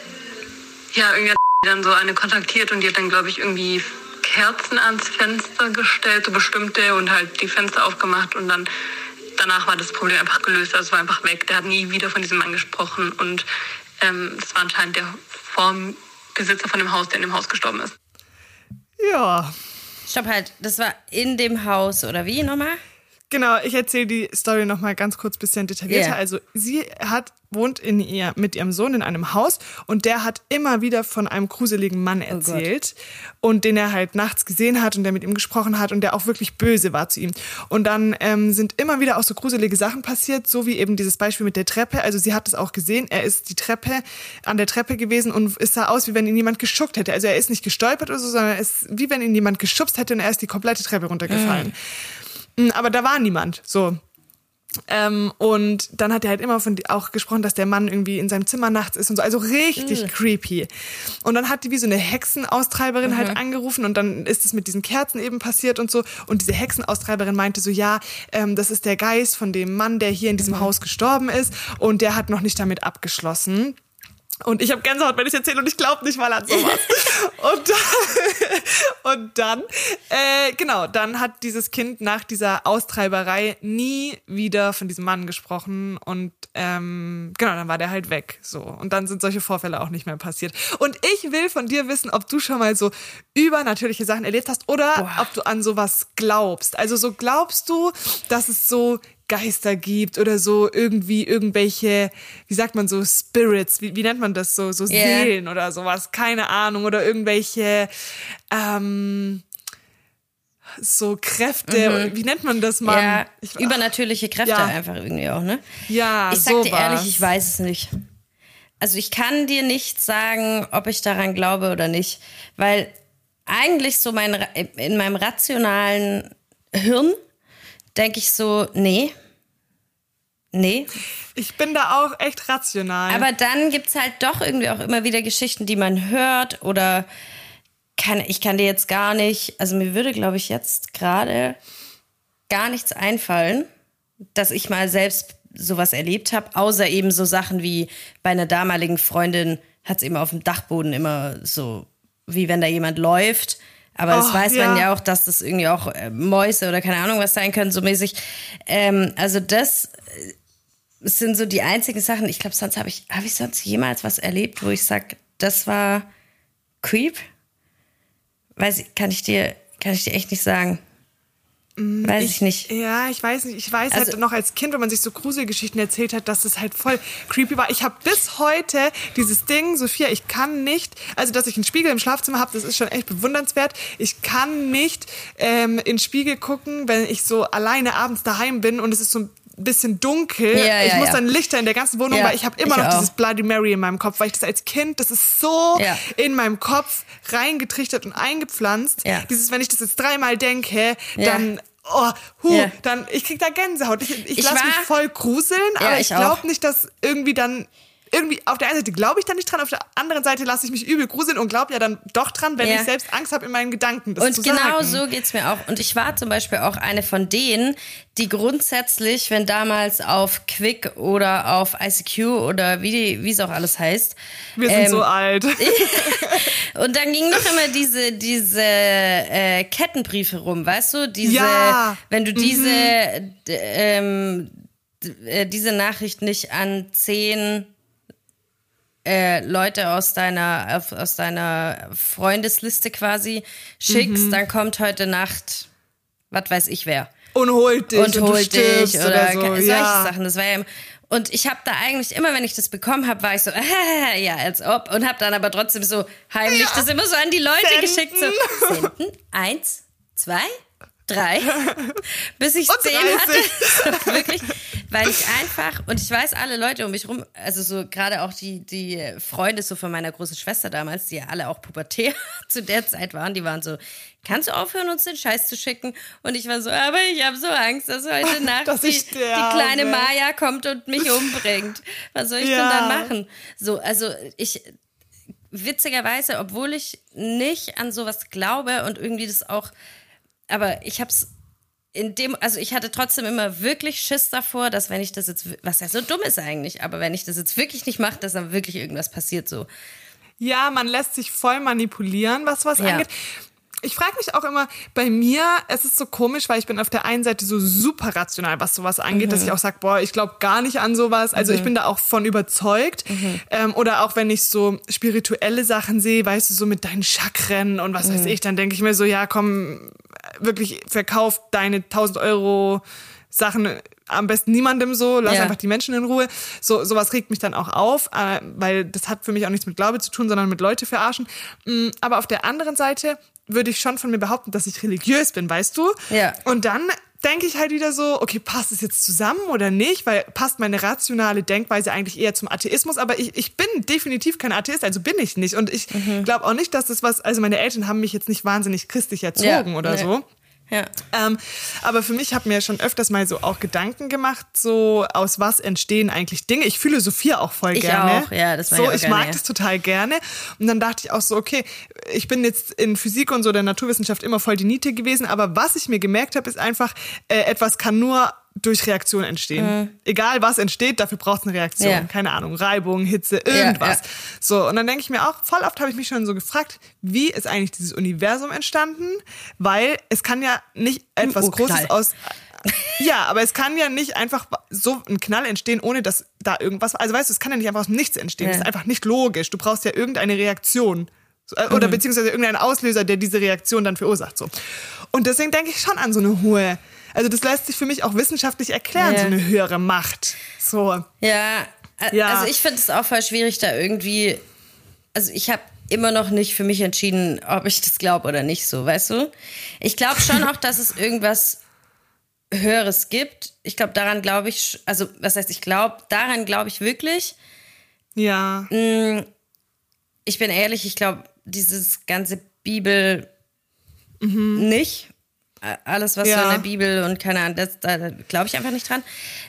ja, irgendwie hat dann so eine kontaktiert und die hat dann, glaube ich, irgendwie Kerzen ans Fenster gestellt, so bestimmte, und halt die Fenster aufgemacht und dann danach war das Problem einfach gelöst, also es war einfach weg. Der hat nie wieder von diesem Mann gesprochen und ähm, das war anscheinend der Formbesitzer von dem Haus, der in dem Haus gestorben ist. Ja, Stopp halt, das war in dem Haus, oder wie nochmal? genau, ich erzähle die Story nochmal ganz kurz bisschen detaillierter. Ja. Also sie hat wohnt in ihr, mit ihrem Sohn in einem Haus und der hat immer wieder von einem gruseligen Mann erzählt und den er halt nachts gesehen hat und der mit ihm gesprochen hat und der auch wirklich böse war zu ihm. Und dann ähm, sind immer wieder auch so gruselige Sachen passiert, so wie eben dieses Beispiel mit der Treppe. Also sie hat es auch gesehen, er ist die Treppe, an der Treppe gewesen und es sah aus, wie wenn ihn jemand geschuckt hätte. Also er ist nicht gestolpert oder so, sondern er ist wie wenn ihn jemand geschubst hätte und er ist die komplette Treppe runtergefallen. Mhm. Aber da war niemand, so. Ähm, und dann hat er halt immer von die, auch gesprochen, dass der Mann irgendwie in seinem Zimmer nachts ist und so, also richtig mhm. creepy. Und dann hat die wie so eine Hexenaustreiberin mhm. halt angerufen und dann ist es mit diesen Kerzen eben passiert und so. Und diese Hexenaustreiberin meinte so, ja, ähm, das ist der Geist von dem Mann, der hier in diesem mhm. Haus gestorben ist und der hat noch nicht damit abgeschlossen. Und ich habe Gänsehaut, wenn ich erzähle, und ich glaube nicht mal an sowas. und dann, und dann äh, genau, dann hat dieses Kind nach dieser Austreiberei nie wieder von diesem Mann gesprochen und ähm, genau, dann war der halt weg. So. Und dann sind solche Vorfälle auch nicht mehr passiert. Und ich will von dir wissen, ob du schon mal so übernatürliche Sachen erlebt hast oder Boah. ob du an sowas glaubst. Also so glaubst du, dass es so Geister gibt oder so irgendwie irgendwelche, wie sagt man so, Spirits, wie, wie nennt man das so, so yeah. Seelen oder sowas, keine Ahnung, oder irgendwelche ähm, so Kräfte, mhm. wie nennt man das mal? Ja, ich, übernatürliche Kräfte ja. einfach irgendwie auch, ne? Ja, ich sag sowas. dir ehrlich, ich weiß es nicht. Also ich kann dir nicht sagen, ob ich daran glaube oder nicht, weil eigentlich so mein, in meinem rationalen Hirn denke ich so, nee, nee. Ich bin da auch echt rational. Aber dann gibt's halt doch irgendwie auch immer wieder Geschichten, die man hört oder kann, ich kann dir jetzt gar nicht, also mir würde, glaube ich, jetzt gerade gar nichts einfallen, dass ich mal selbst sowas erlebt habe, außer eben so Sachen wie bei einer damaligen Freundin hat's eben auf dem Dachboden immer so, wie wenn da jemand läuft. Aber das Oh, weiß ja. man ja auch, dass das irgendwie auch äh, Mäuse oder keine Ahnung was sein können, so mäßig. Ähm, also das äh, sind so die einzigen Sachen. Ich glaube, sonst habe ich, habe ich sonst jemals was erlebt, wo ich sage, das war Creep? Weiß ich, kann ich dir, kann ich dir echt nicht sagen. Weiß ich, ich nicht. Ja, ich weiß nicht. Ich weiß Also- halt noch als Kind, wenn man sich so Gruselgeschichten erzählt hat, dass es halt voll creepy war. Ich habe bis heute dieses Ding, Sophia, ich kann nicht, also dass ich einen Spiegel im Schlafzimmer habe, das ist schon echt bewundernswert. Ich kann nicht ähm, in den Spiegel gucken, wenn ich so alleine abends daheim bin und es ist so ein bisschen dunkel. Ja, ich ja, muss ja. dann Lichter in der ganzen Wohnung, Ja, weil ich habe immer ich noch auch. dieses Bloody Mary in meinem Kopf, weil ich das als Kind, das ist so Ja. in meinem Kopf reingetrichtert und eingepflanzt. Ja. Dieses, wenn ich das jetzt dreimal denke, Ja. dann oh, hu, Ja. dann, ich krieg da Gänsehaut. Ich, ich, Ich lasse mich war- voll gruseln, Ja, aber ich ich glaube auch. nicht, dass irgendwie dann, irgendwie, auf der einen Seite glaube ich da nicht dran, auf der anderen Seite lasse ich mich übel gruseln und glaube ja dann doch dran, wenn Ja. ich selbst Angst habe in meinen Gedanken, das Und zu genau sagen. so geht's mir auch. Und ich war zum Beispiel auch eine von denen, die grundsätzlich, wenn damals auf Quick oder auf I C Q oder wie wie es auch alles heißt, Wir sind ähm, so alt. und dann ging noch immer diese diese äh, Kettenbriefe rum, weißt du? Diese, Ja. wenn du diese d- ähm, d- äh, diese Nachricht nicht an zehn äh, Leute aus deiner auf, aus deiner Freundesliste quasi schickst, Mhm. dann kommt heute Nacht, was weiß ich wer, Und holt dich und und, holt du stirbst dich oder, oder, so. ke- solche ja. Sachen. Das war ja, und ich habe da eigentlich immer, wenn ich das bekommen habe, war ich so, ja, als ob, und habe dann aber trotzdem so heimlich Ja. das immer so an die Leute Senden. geschickt, so senden, eins, zwei, drei, bis ich Und zehn dreißig. hatte. So, wirklich, weil ich einfach, und ich weiß, alle Leute um mich rum, also so gerade auch die, die Freunde so von meiner großen Schwester damals, die ja alle auch pubertär zu der Zeit waren, die waren so, kannst du aufhören, uns den Scheiß zu schicken? Und ich war so, aber ich habe so Angst, dass heute Nacht Dass die, ich die sterbe. kleine Maya kommt und mich umbringt. Was soll ich Ja. denn dann machen? So, also ich, witzigerweise, obwohl ich nicht an sowas glaube und irgendwie das auch, aber ich hab's in dem, also ich hatte trotzdem immer wirklich Schiss davor, dass wenn ich das jetzt, was ja so dumm ist eigentlich, aber wenn ich das jetzt wirklich nicht mache, dass dann wirklich irgendwas passiert so. Ja, man lässt sich voll manipulieren, was was Ja. angeht. Ich frage mich auch immer, bei mir, es ist so komisch, weil ich bin auf der einen Seite so super rational, was sowas angeht, Mhm. dass ich auch sage, boah, ich glaube gar nicht an sowas. Also ich bin da auch von überzeugt. Mhm. Ähm, oder auch wenn ich so spirituelle Sachen sehe, weißt du, so mit deinen Chakren und was weiß Mhm. ich, dann denke ich mir so, ja komm, wirklich verkauf deine tausend Euro Sachen am besten niemandem so, lass Ja. einfach die Menschen in Ruhe. So sowas regt mich dann auch auf, äh, weil das hat für mich auch nichts mit Glaube zu tun, sondern mit Leute verarschen. Mm, aber auf der anderen Seite würde ich schon von mir behaupten, dass ich religiös bin, weißt du? Ja. Und dann denke ich halt wieder so, okay, passt es jetzt zusammen oder nicht? Weil passt meine rationale Denkweise eigentlich eher zum Atheismus, aber ich, ich bin definitiv kein Atheist, also bin ich nicht. Und ich Mhm. glaube auch nicht, dass das was, also meine Eltern haben mich jetzt nicht wahnsinnig christlich erzogen Ja, oder nee. so. Ja. Ähm, aber für mich habe mir schon öfters mal so auch Gedanken gemacht, so aus was entstehen eigentlich Dinge. Ich philosophiere auch voll Ich gerne. auch, ja, das mag so, ich auch ich gerne, mag ja. das total gerne. Und dann dachte ich auch so, okay, ich bin jetzt in Physik und so der Naturwissenschaft immer voll die Niete gewesen, aber was ich mir gemerkt habe, ist einfach, äh, etwas kann nur durch Reaktion entstehen. Egal was entsteht, dafür braucht es eine Reaktion. Ja. Keine Ahnung, Reibung, Hitze, irgendwas. ja. So, und dann denke ich mir auch, voll oft habe ich mich schon so gefragt, wie ist eigentlich dieses Universum entstanden? Weil es kann ja nicht etwas Urknall. Großes aus... Ja, aber es kann ja nicht einfach so ein Knall entstehen, ohne dass da irgendwas... Also weißt du, es kann ja nicht einfach aus dem Nichts entstehen. Ja. Das ist einfach nicht logisch. Du brauchst ja irgendeine Reaktion. So, äh, Oder beziehungsweise irgendeinen Auslöser, der diese Reaktion dann verursacht. So. Und deswegen denke ich schon an so eine hohe... Also das lässt sich für mich auch wissenschaftlich erklären, Ja. so eine höhere Macht. So. Ja, a- Ja. also ich finde es auch voll schwierig, da irgendwie, also ich habe immer noch nicht für mich entschieden, ob ich das glaube oder nicht so, weißt du? Ich glaube schon auch, dass es irgendwas Höheres gibt. Ich glaube, daran glaube ich, sch- also was heißt ich glaube, daran glaube ich wirklich. Ja. Ich bin ehrlich, ich glaube, dieses ganze Bibel, mhm. nicht. Alles, was ja. so in der Bibel und keine Ahnung, das, da glaube ich einfach nicht dran.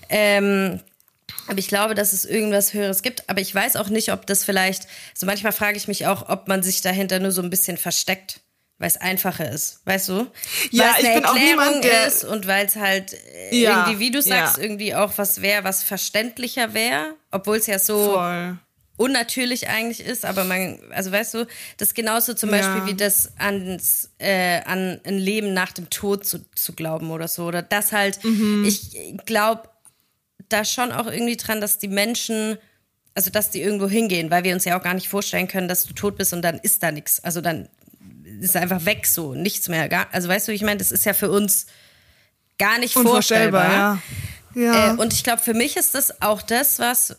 Ähm, aber ich glaube, dass es irgendwas Höheres gibt. Aber ich weiß auch nicht, ob das vielleicht, so manchmal frage ich mich auch, ob man sich dahinter nur so ein bisschen versteckt, weil es einfacher ist, weißt du? Ja, weil es ich eine bin auch Erklärung niemand, der ist und weil es halt äh, ja, irgendwie, wie du sagst, ja. irgendwie auch was wäre, was verständlicher wäre, obwohl es ja so Voll. unnatürlich eigentlich ist, aber man, also weißt du, das ist genauso zum Ja. Beispiel wie das ans, äh, an ein Leben nach dem Tod zu, zu glauben oder so, oder das halt, Mhm. ich glaube da schon auch irgendwie dran, dass die Menschen, also dass die irgendwo hingehen, weil wir uns ja auch gar nicht vorstellen können, dass du tot bist und dann ist da nichts, also dann ist einfach weg so, nichts mehr. Gar, also weißt du, ich meine, das ist ja für uns gar nicht vorstellbar. Ja. Ja. Äh, und ich glaube, für mich ist das auch das, was,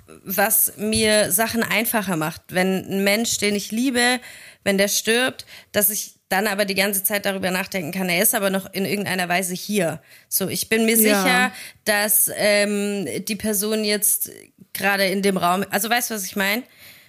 was mir Sachen einfacher macht. Wenn ein Mensch, den ich liebe, wenn der stirbt, dass ich dann aber die ganze Zeit darüber nachdenken kann, er ist aber noch in irgendeiner Weise hier. So, ich bin mir Ja. sicher, dass ähm, die Person jetzt gerade in dem Raum, also weißt du, was ich meine?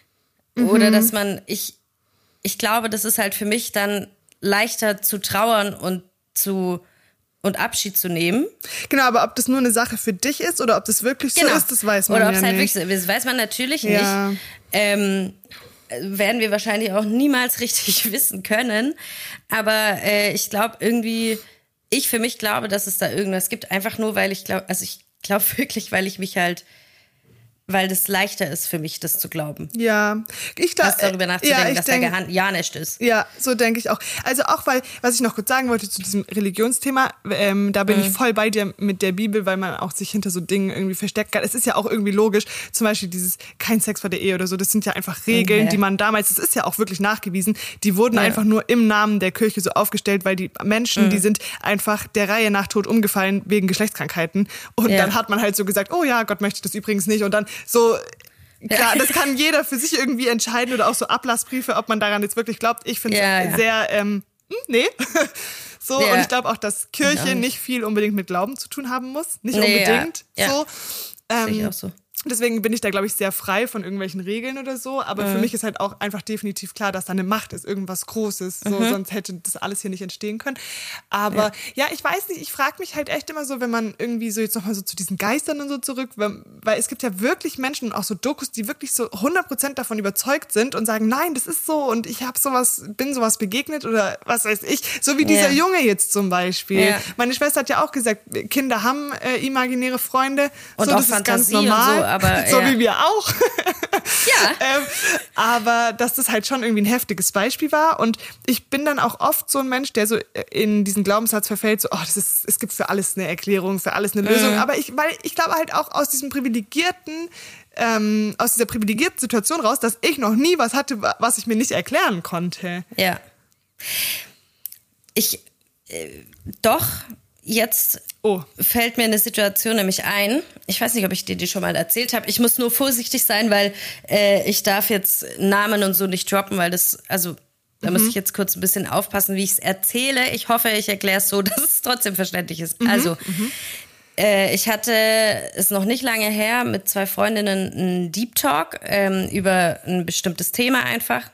Oder dass man, ich Ich glaube, das ist halt für mich dann leichter zu trauern und zu und Abschied zu nehmen. Genau, aber ob das nur eine Sache für dich ist oder ob das wirklich so ist, das weiß man Oder ja ob es halt nicht. wirklich so ist, das weiß man natürlich Ja. nicht. Ähm, werden wir wahrscheinlich auch niemals richtig wissen können. Aber äh, ich glaube irgendwie, ich für mich glaube, dass es da irgendwas gibt. Einfach nur, weil ich glaube, also ich glaube wirklich, weil ich mich halt, weil das leichter ist für mich, das zu glauben. Ja, ich da, Das darüber nachzudenken, ja, ich dass denk, da gehan- ja nicht ist. Ja, so denke ich auch. Also auch, weil, was ich noch kurz sagen wollte zu diesem Religionsthema, ähm, da bin Mhm. ich voll bei dir mit der Bibel, weil man auch sich hinter so Dingen irgendwie versteckt kann. Es ist ja auch irgendwie logisch, zum Beispiel dieses kein Sex vor der Ehe oder so, das sind ja einfach Regeln, Okay. die man damals, das ist ja auch wirklich nachgewiesen, die wurden Ja. einfach nur im Namen der Kirche so aufgestellt, weil die Menschen, Mhm. die sind einfach der Reihe nach tot umgefallen wegen Geschlechtskrankheiten. Und Ja. dann hat man halt so gesagt, oh ja, Gott möchte das übrigens nicht. Und dann so... Klar, das kann jeder für sich irgendwie entscheiden oder auch so Ablassbriefe, ob man daran jetzt wirklich glaubt. Ich finde es Ja, ja. sehr, ähm, hm, nee. So, Ja. und ich glaube auch, dass Kirche Ja. nicht viel unbedingt mit Glauben zu tun haben muss. Nicht Nee, unbedingt. ja. Ja. So. Sehe ich Ähm, auch so. Deswegen bin ich da, glaube ich, sehr frei von irgendwelchen Regeln oder so. Aber für mich ist halt auch einfach definitiv klar, dass da eine Macht ist, irgendwas Großes. So, Mhm. sonst hätte das alles hier nicht entstehen können. Aber ja, ich weiß nicht, ich frage mich halt echt immer so, wenn man irgendwie so jetzt nochmal so zu diesen Geistern und so zurück, weil, weil es gibt ja wirklich Menschen und auch so Dokus, die wirklich so hundert Prozent davon überzeugt sind und sagen, nein, das ist so und ich habe sowas, bin sowas begegnet oder was weiß ich. So wie dieser Ja. Junge jetzt zum Beispiel. Ja. Meine Schwester hat ja auch gesagt, Kinder haben äh, imaginäre Freunde. Und so, auch das ist ganz Fantasie und so, normal. aber, so ja. wie wir auch. Ja. ähm, aber dass das halt schon irgendwie ein heftiges Beispiel war. Und ich bin dann auch oft so ein Mensch, der so in diesen Glaubenssatz verfällt, so, oh, das ist, es gibt für alles eine Erklärung, für alles eine Lösung. Mhm. Aber ich, weil ich glaube halt auch aus diesem privilegierten, ähm, aus dieser privilegierten Situation raus, dass ich noch nie was hatte, was ich mir nicht erklären konnte. Ja. Ich, äh, doch, jetzt Oh. fällt mir eine Situation nämlich ein. Ich weiß nicht, ob ich dir die schon mal erzählt habe. Ich muss nur vorsichtig sein, weil äh, ich darf jetzt Namen und so nicht droppen, weil das, also da muss ich jetzt kurz ein bisschen aufpassen, wie ich es erzähle. Ich hoffe, ich erkläre es so, dass es trotzdem verständlich ist. Also, äh, ich hatte es noch nicht lange her mit zwei Freundinnen einen Deep Talk ähm, über ein bestimmtes Thema einfach.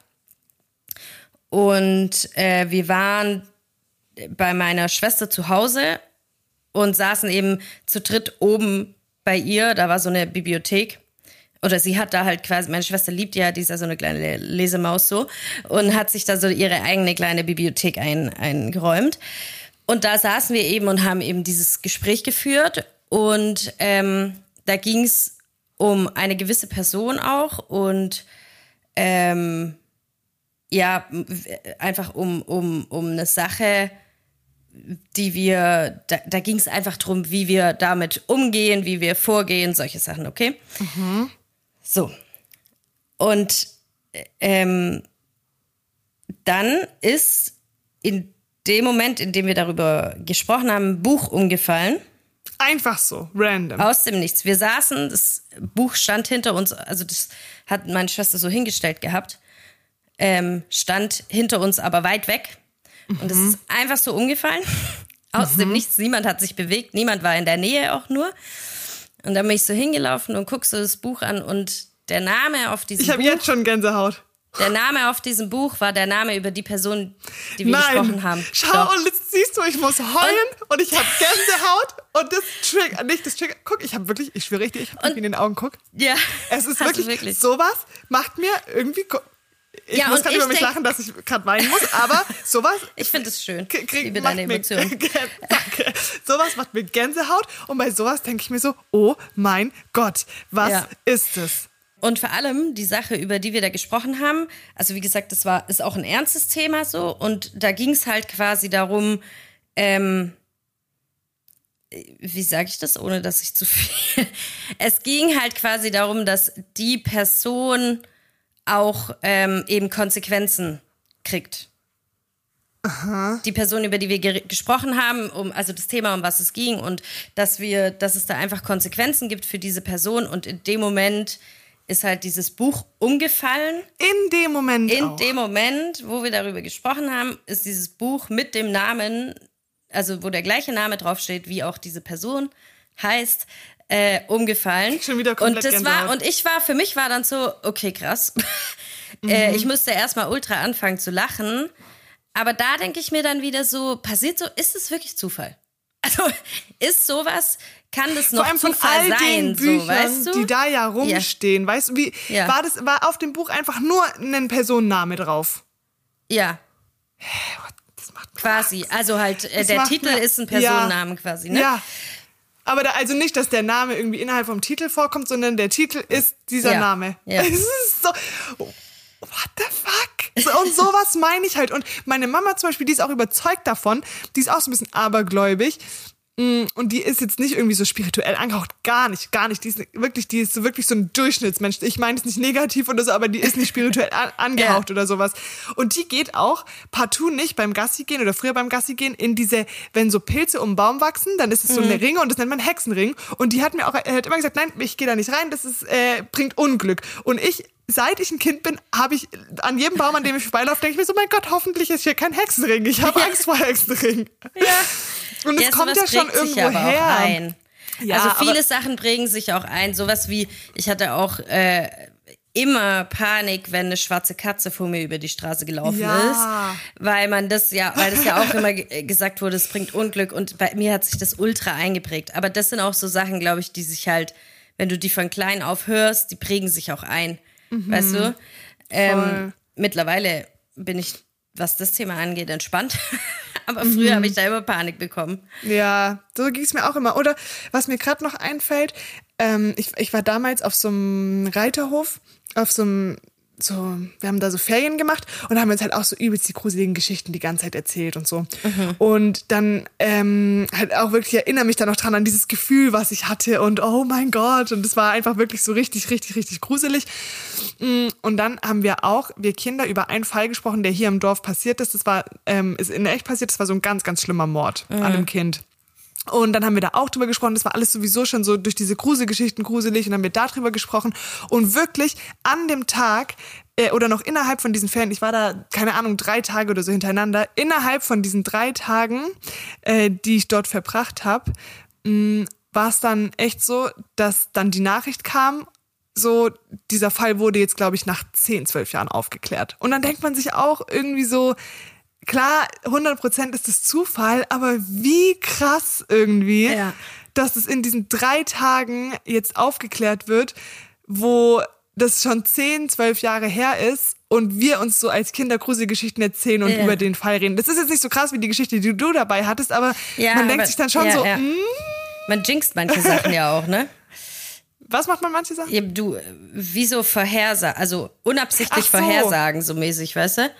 Und äh, wir waren bei meiner Schwester zu Hause und saßen eben zu dritt oben bei ihr. Da war so eine Bibliothek. Oder sie hat da halt quasi, meine Schwester liebt ja, die ist ja so eine kleine Lesemaus so, und hat sich da so ihre eigene kleine Bibliothek ein, eingeräumt. Und da saßen wir eben und haben eben dieses Gespräch geführt. Und ähm, da ging es um eine gewisse Person auch und ähm, ja, einfach um, um, um eine Sache, die wir, da, da ging es einfach drum, wie wir damit umgehen, wie wir vorgehen, solche Sachen, okay? Mhm. So. Und ähm, dann ist in dem Moment, in dem wir darüber gesprochen haben, ein Buch umgefallen. Einfach so, random. Aus dem Nichts. Wir saßen, das Buch stand hinter uns, also das hat meine Schwester so hingestellt gehabt, ähm, stand hinter uns aber weit weg. Und es ist einfach so umgefallen. Aus dem Nichts. Niemand hat sich bewegt. Niemand war in der Nähe auch nur. Und dann bin ich so hingelaufen und guck so das Buch an. Und der Name auf diesem Ich habe Buch... jetzt schon Gänsehaut. Der Name auf diesem Buch war der Name über die Person, die wir Nein. gesprochen haben. Schau, Doch. und jetzt siehst du, ich muss heulen und, und ich habe Gänsehaut und das triggert, nicht das triggert. Guck, ich habe wirklich, ich schwöre richtig, ich habe in den Augen, guck. Ja, Es ist hast wirklich, du wirklich. sowas macht mir irgendwie, ich Ja, muss und gerade ich über mich denk- lachen, dass ich gerade weinen muss, aber sowas Ich finde es schön. K- Ich krieg- liebe macht deine mir- Emotionen. Danke. Sowas macht mir Gänsehaut und bei sowas denke ich mir so, oh mein Gott, was Ja. ist es? Und vor allem die Sache, über die wir da gesprochen haben, also wie gesagt, das war ist auch ein ernstes Thema so und da ging es halt quasi darum, ähm, wie sage ich das, ohne dass ich zu viel... Es ging halt quasi darum, dass die Person auch ähm, eben Konsequenzen kriegt. Die Person, über die wir ge- gesprochen haben, um, also das Thema, um was es ging und dass wir, dass es da einfach Konsequenzen gibt für diese Person und in dem Moment ist halt dieses Buch umgefallen. In dem Moment In auch. dem Moment, wo wir darüber gesprochen haben, ist dieses Buch mit dem Namen, also wo der gleiche Name draufsteht, wie auch diese Person heißt, äh, umgefallen. Schon wieder komplett und das war Gänsehaut. und ich war, für mich war dann so, okay, krass. äh, ich musste erstmal ultra anfangen zu lachen. Aber da denke ich mir dann wieder so, passiert so, ist es wirklich Zufall? Also ist sowas, kann das noch Vor allem von Zufall all sein, den Büchern, so, weißt du? die da ja rumstehen. Weißt du, wie Ja. war das? War auf dem Buch einfach nur ein Personenname drauf? Ja, Das macht mir quasi. Also halt, äh, Das der macht Titel mir- ist ein Personennamen quasi, ne? Ja. Aber da, also nicht, dass der Name irgendwie innerhalb vom Titel vorkommt, sondern der Titel ist dieser Ja. Name. Ja. Es ist so, what the fuck? So, und sowas meine ich halt. Und meine Mama zum Beispiel, die ist auch überzeugt davon, die ist auch so ein bisschen abergläubig. Mm, Und die ist jetzt nicht irgendwie so spirituell angehaucht. Gar nicht, gar nicht. Die ist wirklich, die ist so wirklich so ein Durchschnittsmensch. Ich meine es nicht negativ oder so, aber die ist nicht spirituell an, angehaucht Ja. oder sowas. Und die geht auch partout nicht beim Gassi gehen oder früher beim Gassi gehen in diese, wenn so Pilze um den Baum wachsen, dann ist es so eine Ringe und das nennt man Hexenring. Und die hat mir auch, er hat immer gesagt, nein, ich gehe da nicht rein, das ist, äh, bringt Unglück. Und ich, seit ich ein Kind bin, habe ich an jedem Baum, an dem ich vorbeilaufe, denke ich mir so, mein Gott, hoffentlich ist hier kein Hexenring. Ich habe Angst vor Hexenring. Ja. Und es Ja, kommt sowas ja schon prägt sich irgendwo aber her. auch ein. Ja, also viele aber- Sachen prägen sich auch ein. Sowas wie, ich hatte auch äh, immer Panik, wenn eine schwarze Katze vor mir über die Straße gelaufen Ja. ist. Weil man das ja, weil das ja auch immer ge- gesagt wurde, es bringt Unglück und bei mir hat sich das ultra eingeprägt. Aber das sind auch so Sachen, glaube ich, die sich halt, wenn du die von klein auf hörst, die prägen sich auch ein. Weißt du? Ähm, mittlerweile bin ich, was das Thema angeht, entspannt. Aber früher habe ich da immer Panik bekommen. Ja, so ging es mir auch immer. Oder was mir gerade noch einfällt, ähm, ich, ich war damals auf so einem Reiterhof, auf so einem, so, wir haben da so Ferien gemacht und haben uns halt auch so übelst die gruseligen Geschichten die ganze Zeit erzählt und so. Und dann ähm, halt auch wirklich, ich erinnere mich da noch dran an dieses Gefühl, was ich hatte und oh mein Gott. Und es war einfach wirklich so richtig, richtig, richtig gruselig. Und dann haben wir auch, wir Kinder, über einen Fall gesprochen, der hier im Dorf passiert ist. Das war, ähm, ist in echt passiert, das war so ein ganz, ganz schlimmer Mord an einem Kind. Und dann haben wir da auch drüber gesprochen, das war alles sowieso schon so durch diese Gruselgeschichten gruselig und dann haben wir da drüber gesprochen und wirklich an dem Tag äh, oder noch innerhalb von diesen Ferien, ich war da, keine Ahnung, drei Tage oder so hintereinander, innerhalb von diesen drei Tagen, äh, die ich dort verbracht habe, war es dann echt so, dass dann die Nachricht kam, so, dieser Fall wurde jetzt, glaube ich, nach zehn, zwölf Jahren aufgeklärt. Und dann denkt man sich auch irgendwie so, klar, hundert Prozent ist es Zufall, aber wie krass irgendwie, Ja. dass es in diesen drei Tagen jetzt aufgeklärt wird, wo das schon zehn, zwölf Jahre her ist und wir uns so als Kinder Gruselgeschichten erzählen und Ja. über den Fall reden. Das ist jetzt nicht so krass wie die Geschichte, die du dabei hattest, aber Ja, man denkt aber- sich dann schon ja, so, ja. "Mm, Man jinxt manche Sachen ja auch, ne? was macht man manche Sachen? Ja, du, wie so Vorhersagen, also unabsichtlich Ach so. Vorhersagen, so mäßig, weißt du?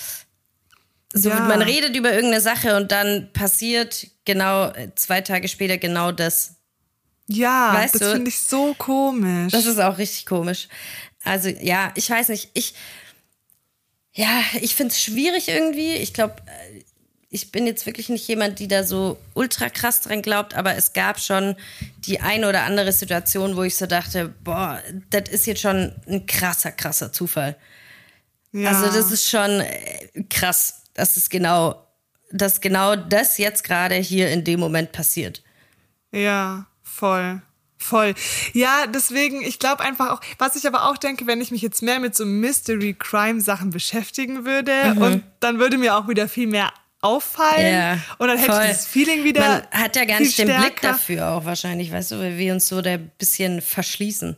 So, Ja. man redet über irgendeine Sache und dann passiert genau äh, zwei Tage später genau das. Ja, Weißt das du, finde ich so komisch. Das ist auch richtig komisch. Also, ja, ich weiß nicht, ich, ja, ich finde es schwierig irgendwie. Ich glaube, ich bin jetzt wirklich nicht jemand, die da so ultra krass dran glaubt, aber es gab schon die eine oder andere Situation, wo ich so dachte, boah, das ist jetzt schon ein krasser, krasser Zufall. ja. Also das ist schon äh, krass, dass es genau, dass genau das jetzt gerade hier in dem Moment passiert. Ja, voll. Voll. Ja, deswegen, ich glaube einfach auch, was ich aber auch denke, wenn ich mich jetzt mehr mit so Mystery-Crime-Sachen beschäftigen würde, mhm. und dann würde mir auch wieder viel mehr auffallen, ja, und dann hätte voll. ich das Feeling wieder. Man hat ja gar nicht den stärker. Blick dafür auch wahrscheinlich, weißt du, weil wir uns so da ein bisschen verschließen.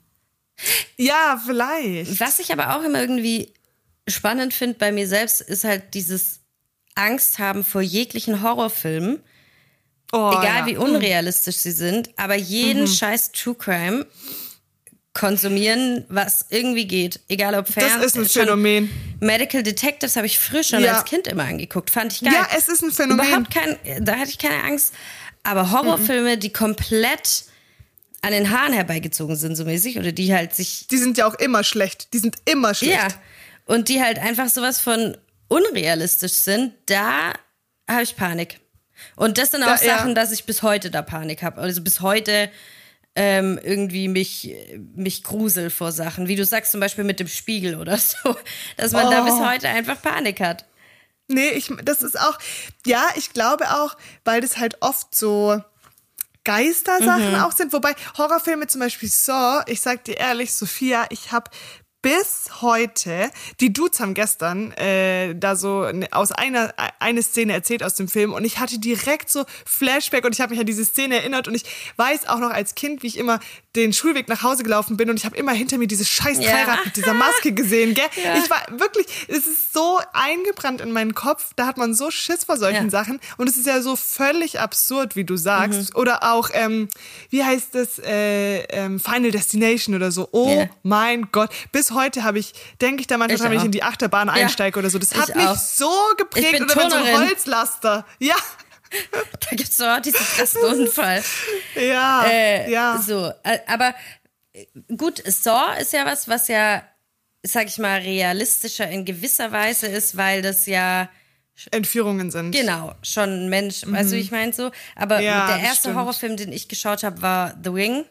Ja, vielleicht. Was ich aber auch immer irgendwie spannend finde bei mir selbst, ist halt dieses Angst haben vor jeglichen Horrorfilmen. Oh, Egal ja. wie unrealistisch sie sind, aber jeden mhm. scheiß True Crime konsumieren, was irgendwie geht. Egal ob Fernsehen. Das ist ein Phänomen. Medical Detectives habe ich frisch schon ja. als Kind immer angeguckt. Fand ich geil. Ja, es ist ein Phänomen. Überhaupt kein, da hatte ich keine Angst. Aber Horrorfilme, mhm. die komplett an den Haaren herbeigezogen sind, so mäßig, oder die halt sich... Die sind ja auch immer schlecht. Die sind immer schlecht. Ja, und die halt einfach sowas von unrealistisch sind, da habe ich Panik. Und das sind auch da, Sachen, ja. dass ich bis heute da Panik habe. Also bis heute ähm, irgendwie mich, mich grusel vor Sachen. Wie du sagst, zum Beispiel mit dem Spiegel oder so. Dass man oh. da bis heute einfach Panik hat. Nee, ich, das ist auch, ja, ich glaube auch, weil das halt oft so Geistersachen mhm. auch sind. Wobei Horrorfilme, zum Beispiel Saw, ich sag dir ehrlich, Sophia, ich habe bis heute, die Dudes haben gestern äh, da so ne, aus einer eine Szene erzählt aus dem Film, und ich hatte direkt so Flashback, und ich habe mich an diese Szene erinnert, und ich weiß auch noch als Kind, wie ich immer den Schulweg nach Hause gelaufen bin, und ich habe immer hinter mir dieses scheiß Dreirad ja. mit dieser Maske gesehen, gell? Ja. Ich war wirklich, es ist so eingebrannt in meinen Kopf, da hat man so Schiss vor solchen ja. Sachen, und es ist ja so völlig absurd, wie du sagst. Mhm. Oder auch, ähm, wie heißt das, äh, ähm, Final Destination oder so. Oh ja. mein Gott, bis heute habe ich, denke ich da manchmal, wenn ich in die Achterbahn ja. einsteige oder so, das hat mich auch. so geprägt. Oder wenn so ein Holzlaster, ja. Da gibt's doch auch diesen krassen Unfall. Ja, äh, ja. So, aber gut, Saw ist ja was, was ja, sag ich mal, realistischer in gewisser Weise ist, weil das ja Entführungen sind. Genau, schon ein Mensch, mhm. weißt du, wie ich meine so? Aber ja, der erste stimmt. Horrorfilm, den ich geschaut habe, war The Ring.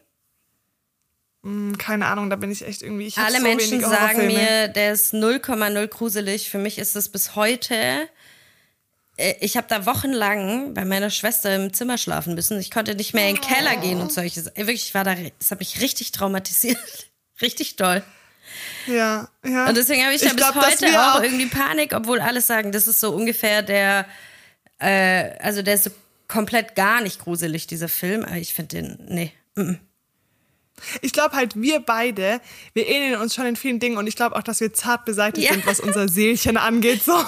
Keine Ahnung, da bin ich echt irgendwie... Ich Alle so Menschen sagen mir, der ist null Komma null gruselig. Für mich ist es bis heute... Ich habe da wochenlang bei meiner Schwester im Zimmer schlafen müssen. Ich konnte nicht mehr in den Keller gehen und solche... Wirklich, ich war da... Das hat mich richtig traumatisiert. Richtig doll. Ja, ja. Und deswegen habe ich da ich bis glaub, heute auch, auch irgendwie Panik, obwohl alle sagen, das ist so ungefähr der... Äh, also der ist so komplett gar nicht gruselig, dieser Film. Aber ich finde den... Nee. Mm-mm. Ich glaube halt, wir beide, wir ähneln uns schon in vielen Dingen, und ich glaube auch, dass wir zart beseitigt ja. sind, was unser Seelchen angeht. So.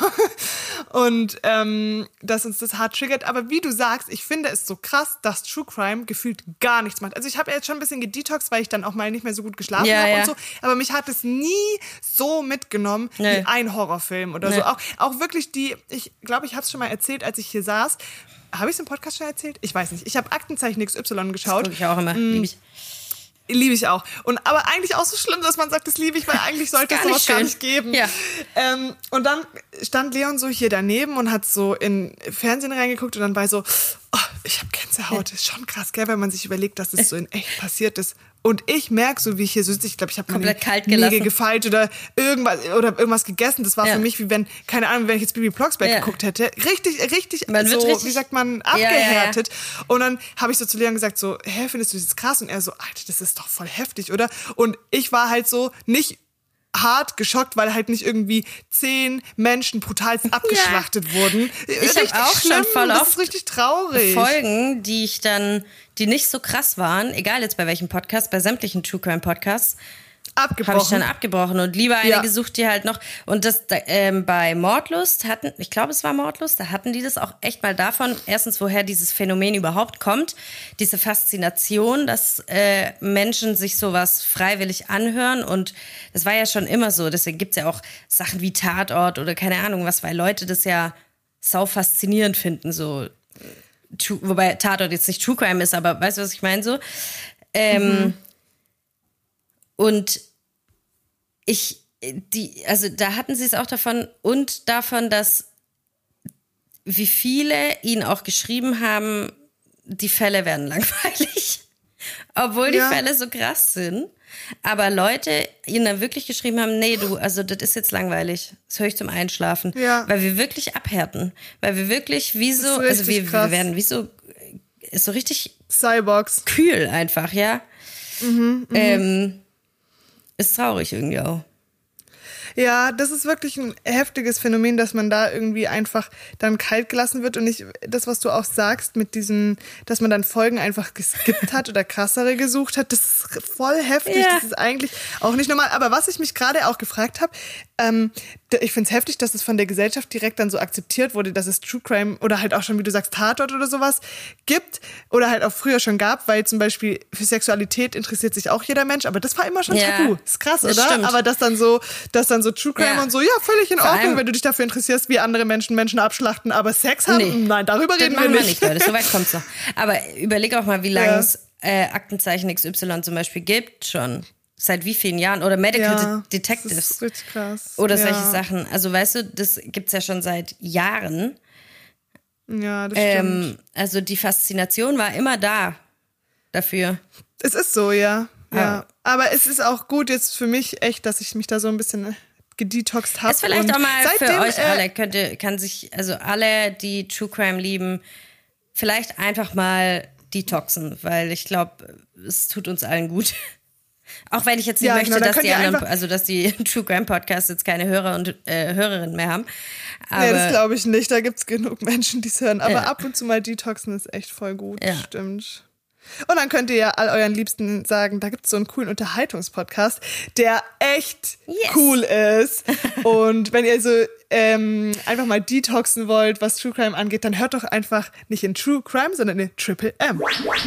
Und ähm, dass uns das hart triggert. Aber wie du sagst, ich finde es so krass, dass True Crime gefühlt gar nichts macht. Also ich habe jetzt schon ein bisschen gedetoxt, weil ich dann auch mal nicht mehr so gut geschlafen ja, habe ja. und so. Aber mich hat es nie so mitgenommen nee. wie ein Horrorfilm oder nee. so. Auch, auch wirklich die, ich glaube, ich habe es schon mal erzählt, als ich hier saß. Habe ich es im Podcast schon erzählt? Ich weiß nicht. Ich habe Aktenzeichen X Y geschaut. Das gucke ich auch immer. Mm. Lieb ich. Liebe ich auch. Und aber eigentlich auch so schlimm, dass man sagt, das liebe ich, weil eigentlich sollte es sowas gar nicht geben. Ja. Ähm, und dann stand Leon so hier daneben und hat so in Fernsehen reingeguckt, und dann war ich so, oh, ich habe Gänsehaut. Das ist schon krass, gell, wenn man sich überlegt, dass das so in echt passiert ist. Und ich merke so, wie ich hier so sitze, ich glaube, ich habe meine Nägel gefeilt oder irgendwas oder irgendwas gegessen. Das war ja. für mich wie wenn, keine Ahnung, wenn ich jetzt Bibi Blocksberg ja. geguckt hätte. Richtig, richtig, man so, richtig, wie sagt man, abgehärtet. Ja, ja, ja. Und dann habe ich so zu Leon gesagt, so, hä, findest du das jetzt krass? Und er so, Alter, das ist doch voll heftig, oder? Und ich war halt so nicht hart geschockt, weil halt nicht irgendwie zehn Menschen brutalst abgeschlachtet ja. wurden. Ich habe auch schlimm, schon voll das oft ist richtig traurig. Folgen, die ich dann, die nicht so krass waren, egal jetzt bei welchem Podcast, bei sämtlichen True Crime Podcasts, abgebrochen. Habe ich dann abgebrochen und lieber eine ja. gesucht, die halt noch, und das ähm, bei Mordlust hatten, ich glaube es war Mordlust, da hatten die das auch echt mal davon, erstens woher dieses Phänomen überhaupt kommt, diese Faszination, dass äh, Menschen sich sowas freiwillig anhören, und das war ja schon immer so, deswegen gibt's ja auch Sachen wie Tatort oder keine Ahnung was, weil Leute das ja sau faszinierend finden, so, True, wobei Tatort jetzt nicht True Crime ist, aber weißt du, was ich meine, so, ähm, mhm. Und ich, die, also da hatten sie es auch davon und davon, dass wie viele ihnen auch geschrieben haben, die Fälle werden langweilig, obwohl die ja. Fälle so krass sind. Aber Leute ihnen dann wirklich geschrieben haben, nee, du, also das ist jetzt langweilig, das höre ich zum Einschlafen. Ja. Weil wir wirklich abhärten, weil wir wirklich wie so, also wir, wir werden wie so ist so richtig Cyborgs. kühl einfach, ja. Mhm, ähm, ist traurig irgendwie auch. Ja, das ist wirklich ein heftiges Phänomen, dass man da irgendwie einfach dann kalt gelassen wird und nicht das, was du auch sagst mit diesen, dass man dann Folgen einfach geskippt hat oder krassere gesucht hat, das ist voll heftig, Ja. das ist eigentlich auch nicht normal. Aber was ich mich gerade auch gefragt habe, ähm, ich finde es heftig, dass es von der Gesellschaft direkt dann so akzeptiert wurde, dass es True Crime oder halt auch schon, wie du sagst, Tatort oder sowas gibt oder halt auch früher schon gab, weil zum Beispiel für Sexualität interessiert sich auch jeder Mensch, aber das war immer schon Ja, tabu. Ist krass, das oder? stimmt. Aber das dann so, dass dann so True Crime Ja. und so, ja, völlig in Vor Ordnung, allem- wenn du dich dafür interessierst, wie andere Menschen Menschen abschlachten, aber Sex haben? Nee. Nein, darüber Das reden wir machen wir nicht. nicht, Leute. So weit kommt's noch. Aber überleg auch mal, wie lange Ja. es äh, Aktenzeichen X Y zum Beispiel gibt schon. Seit wie vielen Jahren? Oder Medical Ja, De- das Detectives. ist richtig krass. Oder ja. solche Sachen. Also weißt du, das gibt's ja schon seit Jahren. Ja, das stimmt. Ähm, also die Faszination war immer da dafür. Es ist so, ja. ja. Ja. Aber es ist auch gut jetzt für mich echt, dass ich mich da so ein bisschen gedetoxt habe. Ist vielleicht auch mal seitdem, für euch äh, alle, könnte, kann sich, also alle, die True Crime lieben, vielleicht einfach mal detoxen, weil ich glaube, es tut uns allen gut. Auch wenn ich jetzt nicht Ja, möchte, genau, dann dass könnt die ihr anderen, einfach- also dass die True Crime Podcasts jetzt keine Hörer und äh, Hörerinnen mehr haben. Aber Nee, das glaube ich nicht. Da gibt's genug Menschen, die es hören. Aber Ja. ab und zu mal detoxen ist echt voll gut. Ja. Stimmt. Und dann könnt ihr ja all euren Liebsten sagen, da gibt's so einen coolen Unterhaltungspodcast, der echt Yes. cool ist. Und wenn ihr so ähm, einfach mal detoxen wollt, was True Crime angeht, dann hört doch einfach nicht in True Crime, sondern in Triple M.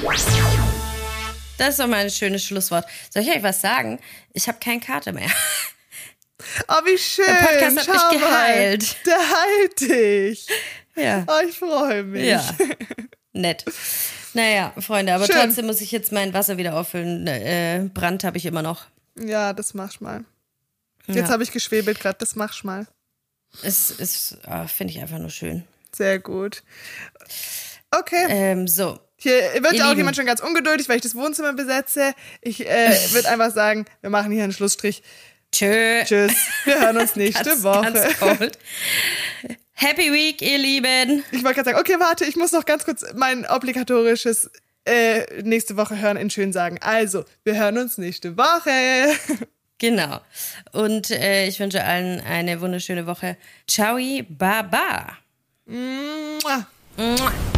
das ist doch mal ein schönes Schlusswort. Soll ich euch was sagen? Ich habe keine Karte mehr. Oh, wie schön. Der Podcast hat Schau mich geheilt. Mal. Der heilt dich. Ja. Oh, ich freue mich. Ja. Nett. Naja, Freunde, aber Schön. trotzdem muss ich jetzt mein Wasser wieder auffüllen. Äh, Brand habe ich immer noch. Ja, das machst mal. Jetzt Ja. habe ich geschwebelt gerade, das machst mal. Es ist, ah, finde ich einfach nur schön. Sehr gut. Okay. Ähm, so. Hier wird Ihr ja auch Lieben. jemand schon ganz ungeduldig, weil ich das Wohnzimmer besetze. Ich äh, würde einfach sagen, wir machen hier einen Schlussstrich. Tschö. Tschüss. Wir hören uns nächste Ganz, Woche. ganz cold. Happy Week, ihr Lieben. Ich wollte gerade sagen, okay, warte, ich muss noch ganz kurz mein obligatorisches äh, nächste Woche hören in schön sagen. Also, wir hören uns nächste Woche. Genau. Und äh, ich wünsche allen eine wunderschöne Woche. Ciao, baba. Mua. Mua.